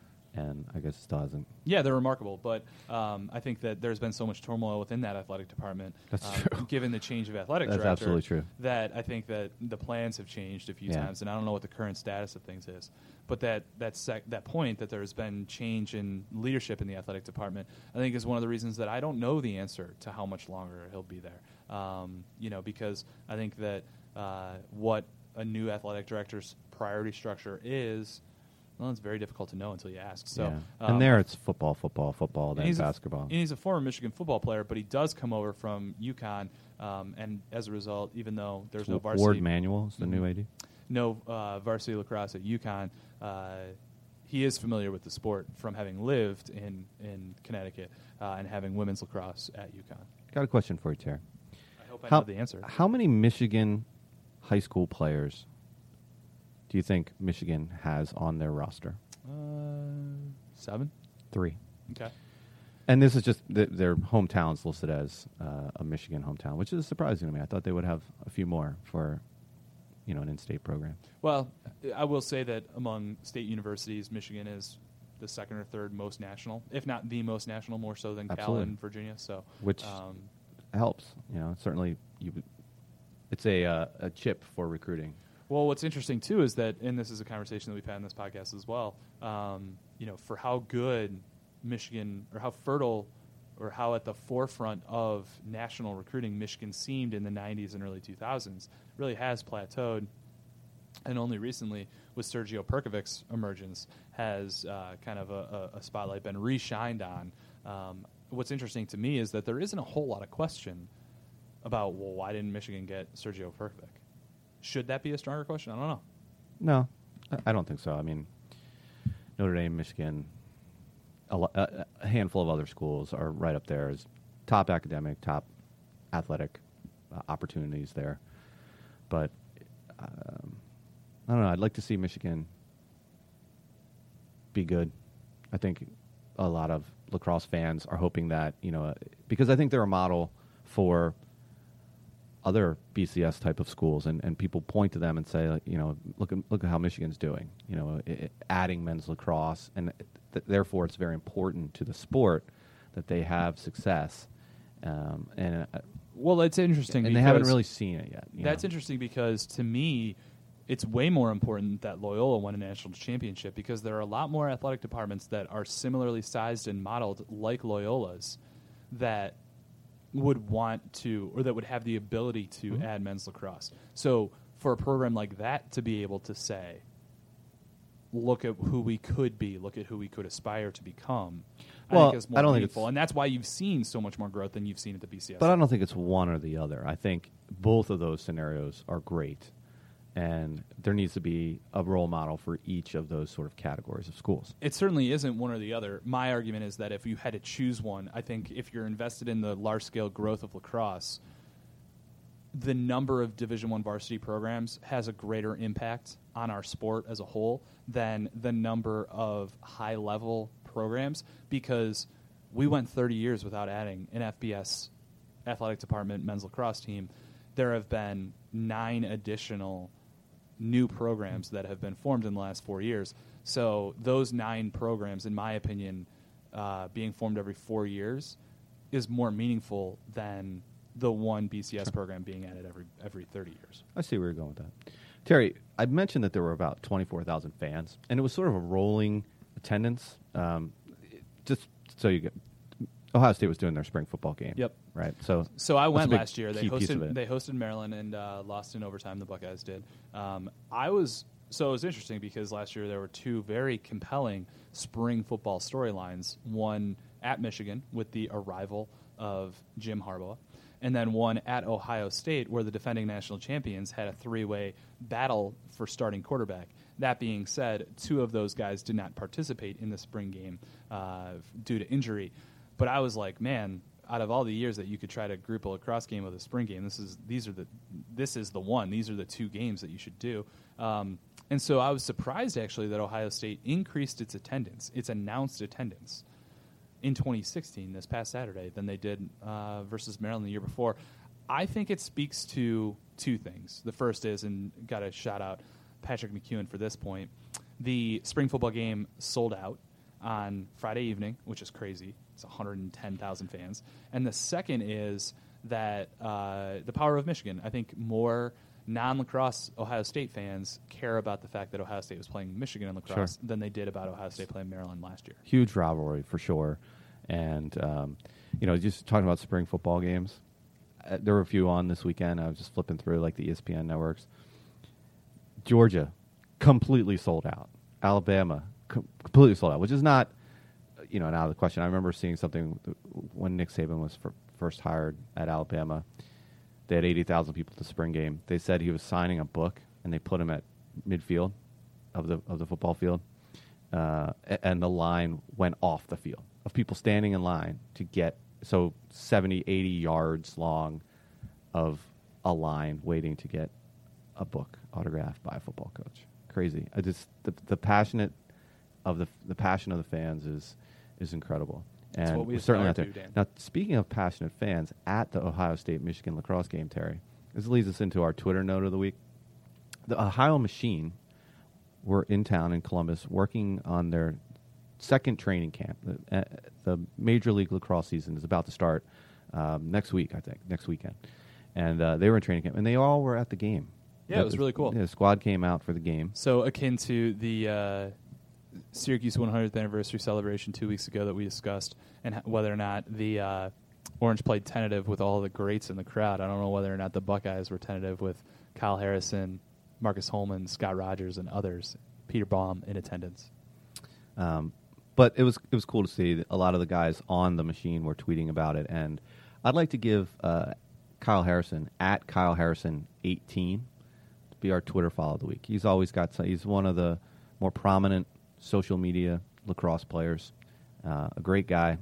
And I guess it still hasn't. Yeah, they're remarkable, but um, I think that there's been so much turmoil within that athletic department. That's um, true. Given the change of athletic That's director, absolutely true. That I think that the plans have changed a few Yeah. times, and I don't know what the current status of things is. But that that sec- that point that there's been change in leadership in the athletic department, I think is one of the reasons that I don't know the answer to how much longer he'll be there. Um, you know, because I think that uh, what a new athletic director's priority structure is. Well, it's very difficult to know until you ask. So, yeah. um, And there it's football, football, football, and then he's a- basketball. and he's a former Michigan football player, but he does come over from UConn, um, and as a result, even though there's no varsity, Ward Manuel is the Mhm. new A D. no uh, varsity lacrosse at UConn, uh, he is familiar with the sport from having lived in in Connecticut uh, and having women's lacrosse at UConn. Got a question for you, Terry. I hope I How, know the answer. how many Michigan high school players do you think Michigan has on their roster? Uh, seven. Three. Okay. And this is just th- their hometowns listed as uh, a Michigan hometown, which is surprising to me. I thought they would have a few more for, you know, an in-state program. Well, I will say that among state universities, Michigan is the second or third most national, if not the most national, more so than Cal Absolutely. and Virginia. So, Which um, helps. You know, certainly you. It's a uh, a chip for recruiting. well, what's interesting too is that, and this is a conversation that we've had in this podcast as well. Um, you know, for how good Michigan, or how fertile, or how at the forefront of national recruiting Michigan seemed in the nineties and early two thousands, really has plateaued. And only recently, with Sergio Perkovic's emergence, has uh, kind of a, a, a spotlight been re-shined on. Um, what's interesting to me is that there isn't a whole lot of question about, well, why didn't Michigan get Sergio Perkovic? Should that be a stronger question? I don't know. No, I- I don't think so. I mean, Notre Dame, Michigan, a, lo- a a handful of other schools are right up there as top academic, top athletic uh, opportunities there. But um, I don't know. I'd like to see Michigan be good. I think a lot of lacrosse fans are hoping that, you know, because I think they're a model for other B C S type of schools, and, and people point to them and say, like, you know, look at look at how Michigan's doing. You know, it, it, adding men's lacrosse, and it, th- therefore it's very important to the sport that they have success. Um, and uh, Well, it's interesting. and they haven't because really seen it yet. you That's know? interesting because, to me, it's way more important that Loyola won a national championship, because there are a lot more athletic departments that are similarly sized and modeled like Loyola's that would want to, or that would have the ability to Mm-hmm. add men's lacrosse. So for a program like that to be able to say, look at who we could be, look at who we could aspire to become, Well, I think is more I don't think meaningful. it's- And that's why you've seen so much more growth than you've seen at the B C S. But I don't think it's one or the other. I think both of those scenarios are great, and there needs to be a role model for each of those sort of categories of schools. It certainly isn't one or the other. My argument is that if you had to choose one, I think if you're invested in the large-scale growth of lacrosse, the number of Division One varsity programs has a greater impact on our sport as a whole than the number of high-level programs, because we went thirty years without adding an F B S athletic department men's lacrosse team. There have been nine additional new programs that have been formed in the last four years. So those nine programs, in my opinion, uh, being formed every four years is more meaningful than the one B C S program being added every every thirty years. I see where you're going with that. Terry, I mentioned that there were about twenty-four thousand fans, and it was sort of a rolling attendance. Um, just so you get, Ohio State was doing their spring football game. Yep. Right. So, So I that's a went big last year. They key piece of hosted it. they hosted Maryland and uh, lost in overtime. The Buckeyes did. Um, I was so it was interesting because last year there were two very compelling spring football storylines. One at Michigan with the arrival of Jim Harbaugh, and then one at Ohio State where the defending national champions had a three-way battle for starting quarterback. That being said, two of those guys did not participate in the spring game uh, due to injury. But I was like, man, out of all the years that you could try to group a lacrosse game with a spring game, this is these are the this is the one. These are the two games that you should do. Um, and so I was surprised actually that Ohio State increased its attendance, its announced attendance, in twenty sixteen, this past Saturday, than they did uh, versus Maryland the year before. I think it speaks to two things. The first is, and got to shout out Patrick McEwen for this point, the spring football game sold out on Friday evening, which is crazy. It's one hundred ten thousand fans. And the second is that uh, the power of Michigan. I think more non-lacrosse Ohio State fans care about the fact that Ohio State was playing Michigan in lacrosse Sure. than they did about Ohio State playing Maryland last year. Huge rivalry for sure. And, um, you know, just talking about spring football games, uh, there were a few on this weekend. I was just flipping through, like, the E S P N networks. Georgia, completely sold out. Alabama, com- completely sold out, which is not, you know, an out of the question. I remember seeing something when Nick Saban was fir- first hired at Alabama. They had eighty thousand people at the spring game. They said he was signing a book, and they put him at midfield of the of the football field, uh, a- and the line went off the field of people standing in line to get, so seventy, eighty yards long of a line waiting to get a book autographed by a football coach. Crazy. I just the the passionate of the the passion of the fans is is incredible. That's And what we we're certainly aspire out there. to, Dan. Now, speaking of passionate fans, at the Ohio State-Michigan lacrosse game, Terry, this leads us into our Twitter note of the week. The Ohio Machine were in town in Columbus working on their second training camp. The, uh, the Major League Lacrosse season is about to start um, next week, I think, next weekend. And uh, they were in training camp, and they all were at the game. Yeah, it was really cool. Yeah, the squad came out for the game. So akin to the uh, Syracuse one hundredth anniversary celebration two weeks ago that we discussed, and h- whether or not the uh, Orange played tentative with all the greats in the crowd. I don't know whether or not the Buckeyes were tentative with Kyle Harrison, Marcus Holman, Scott Rogers, and others. Peter Baum in attendance. Um, but it was it was cool to see that a lot of the guys on the machine were tweeting about it, and I'd like to give uh, Kyle Harrison at Kyle Harrison eighteen to be our Twitter follow of the week. He's always got some, he's one of the more prominent social media lacrosse players. Uh, a great guy,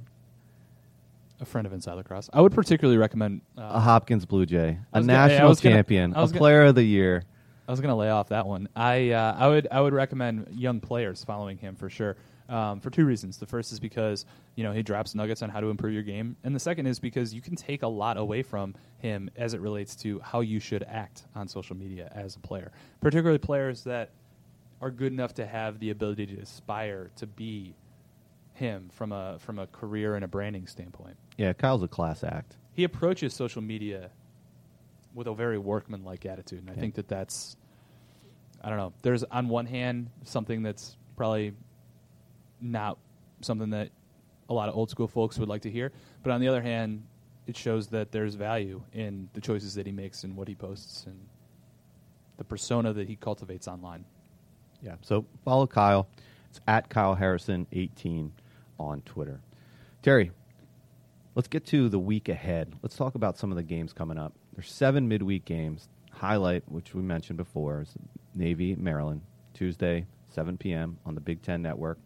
A friend of Inside Lacrosse. I would particularly recommend uh, a Hopkins Blue Jay, I a was gonna- yeah, I national was gonna- champion, I was a gonna- player of the year. I was going to lay off that one. I uh, I would I would recommend young players following him for sure. Um, for two reasons. The first is because you know he drops nuggets on how to improve your game, and the second is because you can take a lot away from him as it relates to how you should act on social media as a player, particularly players that are good enough to have the ability to aspire to be him from a from a career and a branding standpoint. Yeah, Kyle's a class act. He approaches social media with a very workmanlike attitude, and I Yeah. think that that's, I don't know, there's on one hand something that's probably not something that a lot of old school folks would like to hear, but on the other hand, it shows that there's value in the choices that he makes and what he posts and the persona that he cultivates online. Yeah, so follow Kyle. It's at Kyle Harrison eighteen on Twitter. Terry, let's get to the week ahead. Let's talk about some of the games coming up. There's seven midweek games. Highlight, which we mentioned before, is Navy, Maryland, Tuesday, seven p.m. on the Big Ten Network.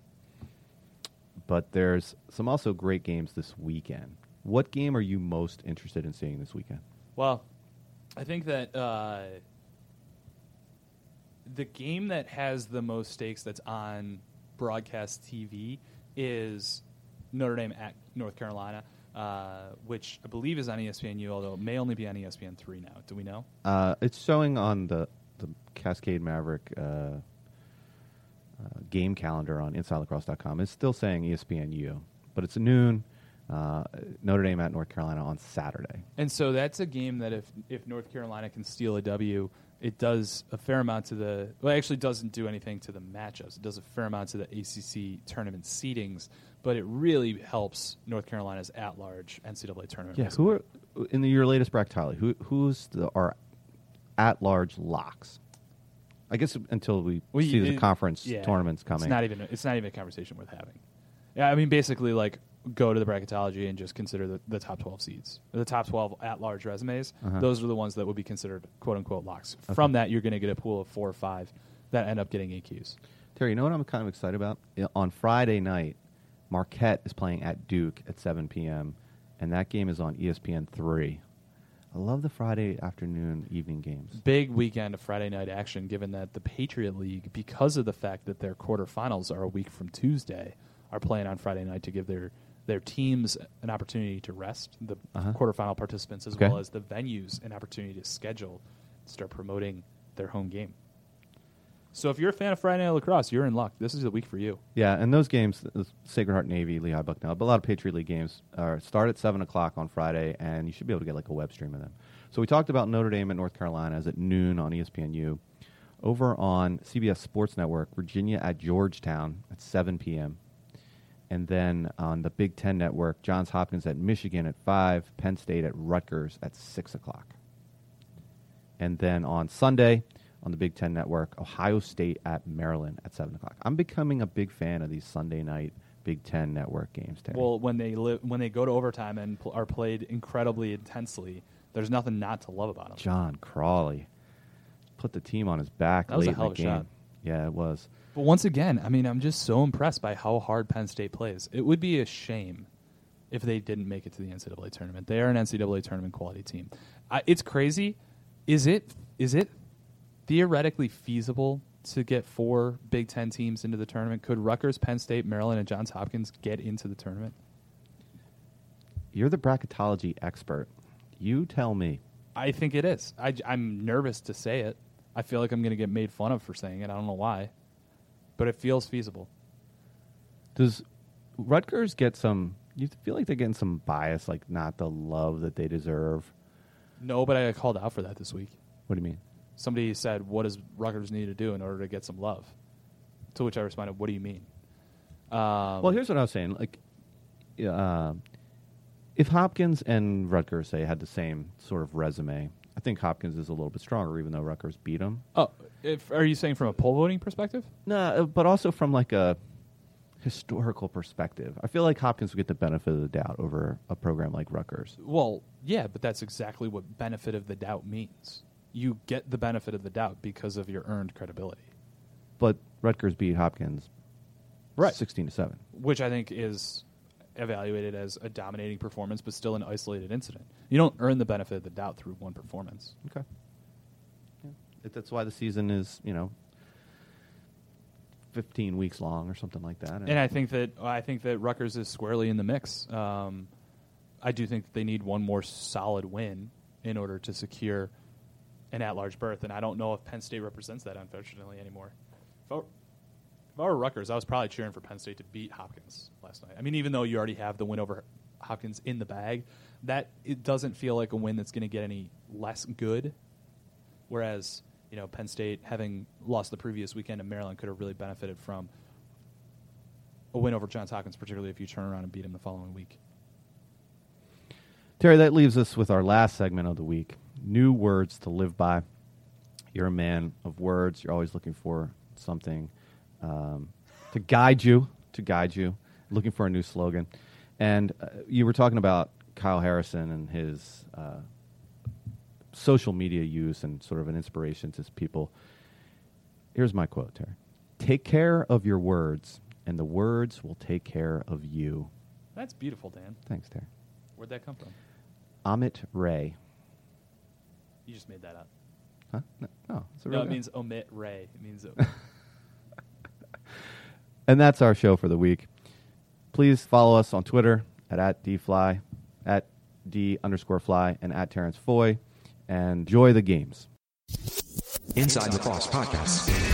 But there's some also great games this weekend. What game are you most interested in seeing this weekend? Well, I think that uh, the game that has the most stakes that's on broadcast T V is Notre Dame at North Carolina, uh, which I believe is on E S P N U, although it may only be on E S P N three now. Do we know? Uh, it's showing on the, the Cascade Maverick uh, uh, game calendar on inside lacrosse dot com. It's still saying E S P N U, but it's noon. Uh, Notre Dame at North Carolina on Saturday. And so that's a game that if if North Carolina can steal a W, it does a fair amount to the – well, it actually doesn't do anything to the matchups. It does a fair amount to the A C C tournament seedings, but it really helps North Carolina's at-large N C double A tournament. Yeah, resume. who are in the, your latest bracketology? Who who's the, our at-large locks? I guess until we Well, see you- the it- conference yeah, tournaments coming. It's not even it's not even a conversation worth having. Yeah, I mean, basically, like go to the bracketology and just consider the, the top twelve seeds, the top twelve at-large resumes. Uh-huh. Those are the ones that would be considered "quote unquote" locks. From that, you're going to get a pool of four or five that end up getting A Qs. Terry, you know what I'm kind of excited about? I- On Friday night, Marquette is playing at Duke at seven p.m., and that game is on E S P N three. I love the Friday afternoon, evening games. Big weekend of Friday night action, given that the Patriot League, because of the fact that their quarterfinals are a week from Tuesday, are playing on Friday night to give their their teams an opportunity to rest, the Uh-huh. quarterfinal participants, as Okay. well as the venues an opportunity to schedule, start promoting their home game. So if you're a fan of Friday Night Lacrosse, you're in luck. This is the week for you. Yeah, and those games, the Sacred Heart Navy, Lehigh Bucknell, but a lot of Patriot League games are start at seven o'clock on Friday, and you should be able to get like a web stream of them. So we talked about Notre Dame at North Carolina is at noon on E S P N U. Over on C B S Sports Network, Virginia at Georgetown at seven p.m. And then on the Big Ten Network, Johns Hopkins at Michigan at five, Penn State at Rutgers at six o'clock. And then on Sunday, on the Big Ten Network, Ohio State at Maryland at seven o'clock. I'm becoming a big fan of these Sunday night Big Ten Network games, Terry. Well, when they li- when they go to overtime and pl- are played incredibly intensely, there's nothing not to love about them. John Crawley put the team on his back That was late a hell in of the a game. shot. Yeah, it was. But once again, I mean, I'm just so impressed by how hard Penn State plays. It would be a shame if they didn't make it to the N C double A tournament. They are an N C double A tournament quality team. I, it's crazy. Is it is it theoretically feasible to get four Big Ten teams into the tournament? Could Rutgers, Penn State, Maryland, and Johns Hopkins get into the tournament? You're the bracketology expert. You tell me. I think it is. I, I'm nervous to say it. I feel like I'm going to get made fun of for saying it. I don't know why. But it feels feasible. Does Rutgers get some? You feel like they're getting some bias, like not the love that they deserve? No, but I got called out for that this week. What do you mean? Somebody said, "What does Rutgers need to do in order to get some love?" To which I responded, "What do you mean?" Um, Well, here's what I was saying. Like, uh, if Hopkins and Rutgers say had the same sort of resume, I think Hopkins is a little bit stronger, even though Rutgers beat him. oh, if, are you saying from a poll voting perspective? No, but also from like a historical perspective. I feel like Hopkins would get the benefit of the doubt over a program like Rutgers. Well, yeah, but that's exactly what benefit of the doubt means. You get the benefit of the doubt because of your earned credibility. But Rutgers beat Hopkins Right. sixteen to seven. Which I think is evaluated as a dominating performance, but still an isolated incident. You don't earn the benefit of the doubt through one performance. Okay. Yeah. It, that's why the season is, you know, fifteen weeks long or something like that. And I think that I think that Rutgers is squarely in the mix. Um, I do think that they need one more solid win in order to secure an at-large berth, and I don't know if Penn State represents that, unfortunately, anymore. If I, were, if I were Rutgers, I was probably cheering for Penn State to beat Hopkins last night. I mean, even though you already have the win over Hopkins in the bag, that it doesn't feel like a win that's going to get any less good, whereas you know, Penn State, having lost the previous weekend in Maryland, could have really benefited from a win over Johns Hopkins, particularly if you turn around and beat him the following week. Terry, that leaves us with our last segment of the week, new words to live by. You're a man of words. You're always looking for something um, to guide you, to guide you, looking for a new slogan. And uh, you were talking about Kyle Harrison and his uh, social media use and sort of an inspiration to people. Here's my quote, Terry. Take care of your words, and the words will take care of you. That's beautiful, Dan. Thanks, Terry. Where'd that come from? Amit Ray. You just made that up. Huh? No, no, it's a No, real it guy. means omit Ray. It means. And that's our show for the week. Please follow us on Twitter at, at dfly, at d underscore fly, and at Terrence Foy, and enjoy the games. Inside Lacrosse Podcast.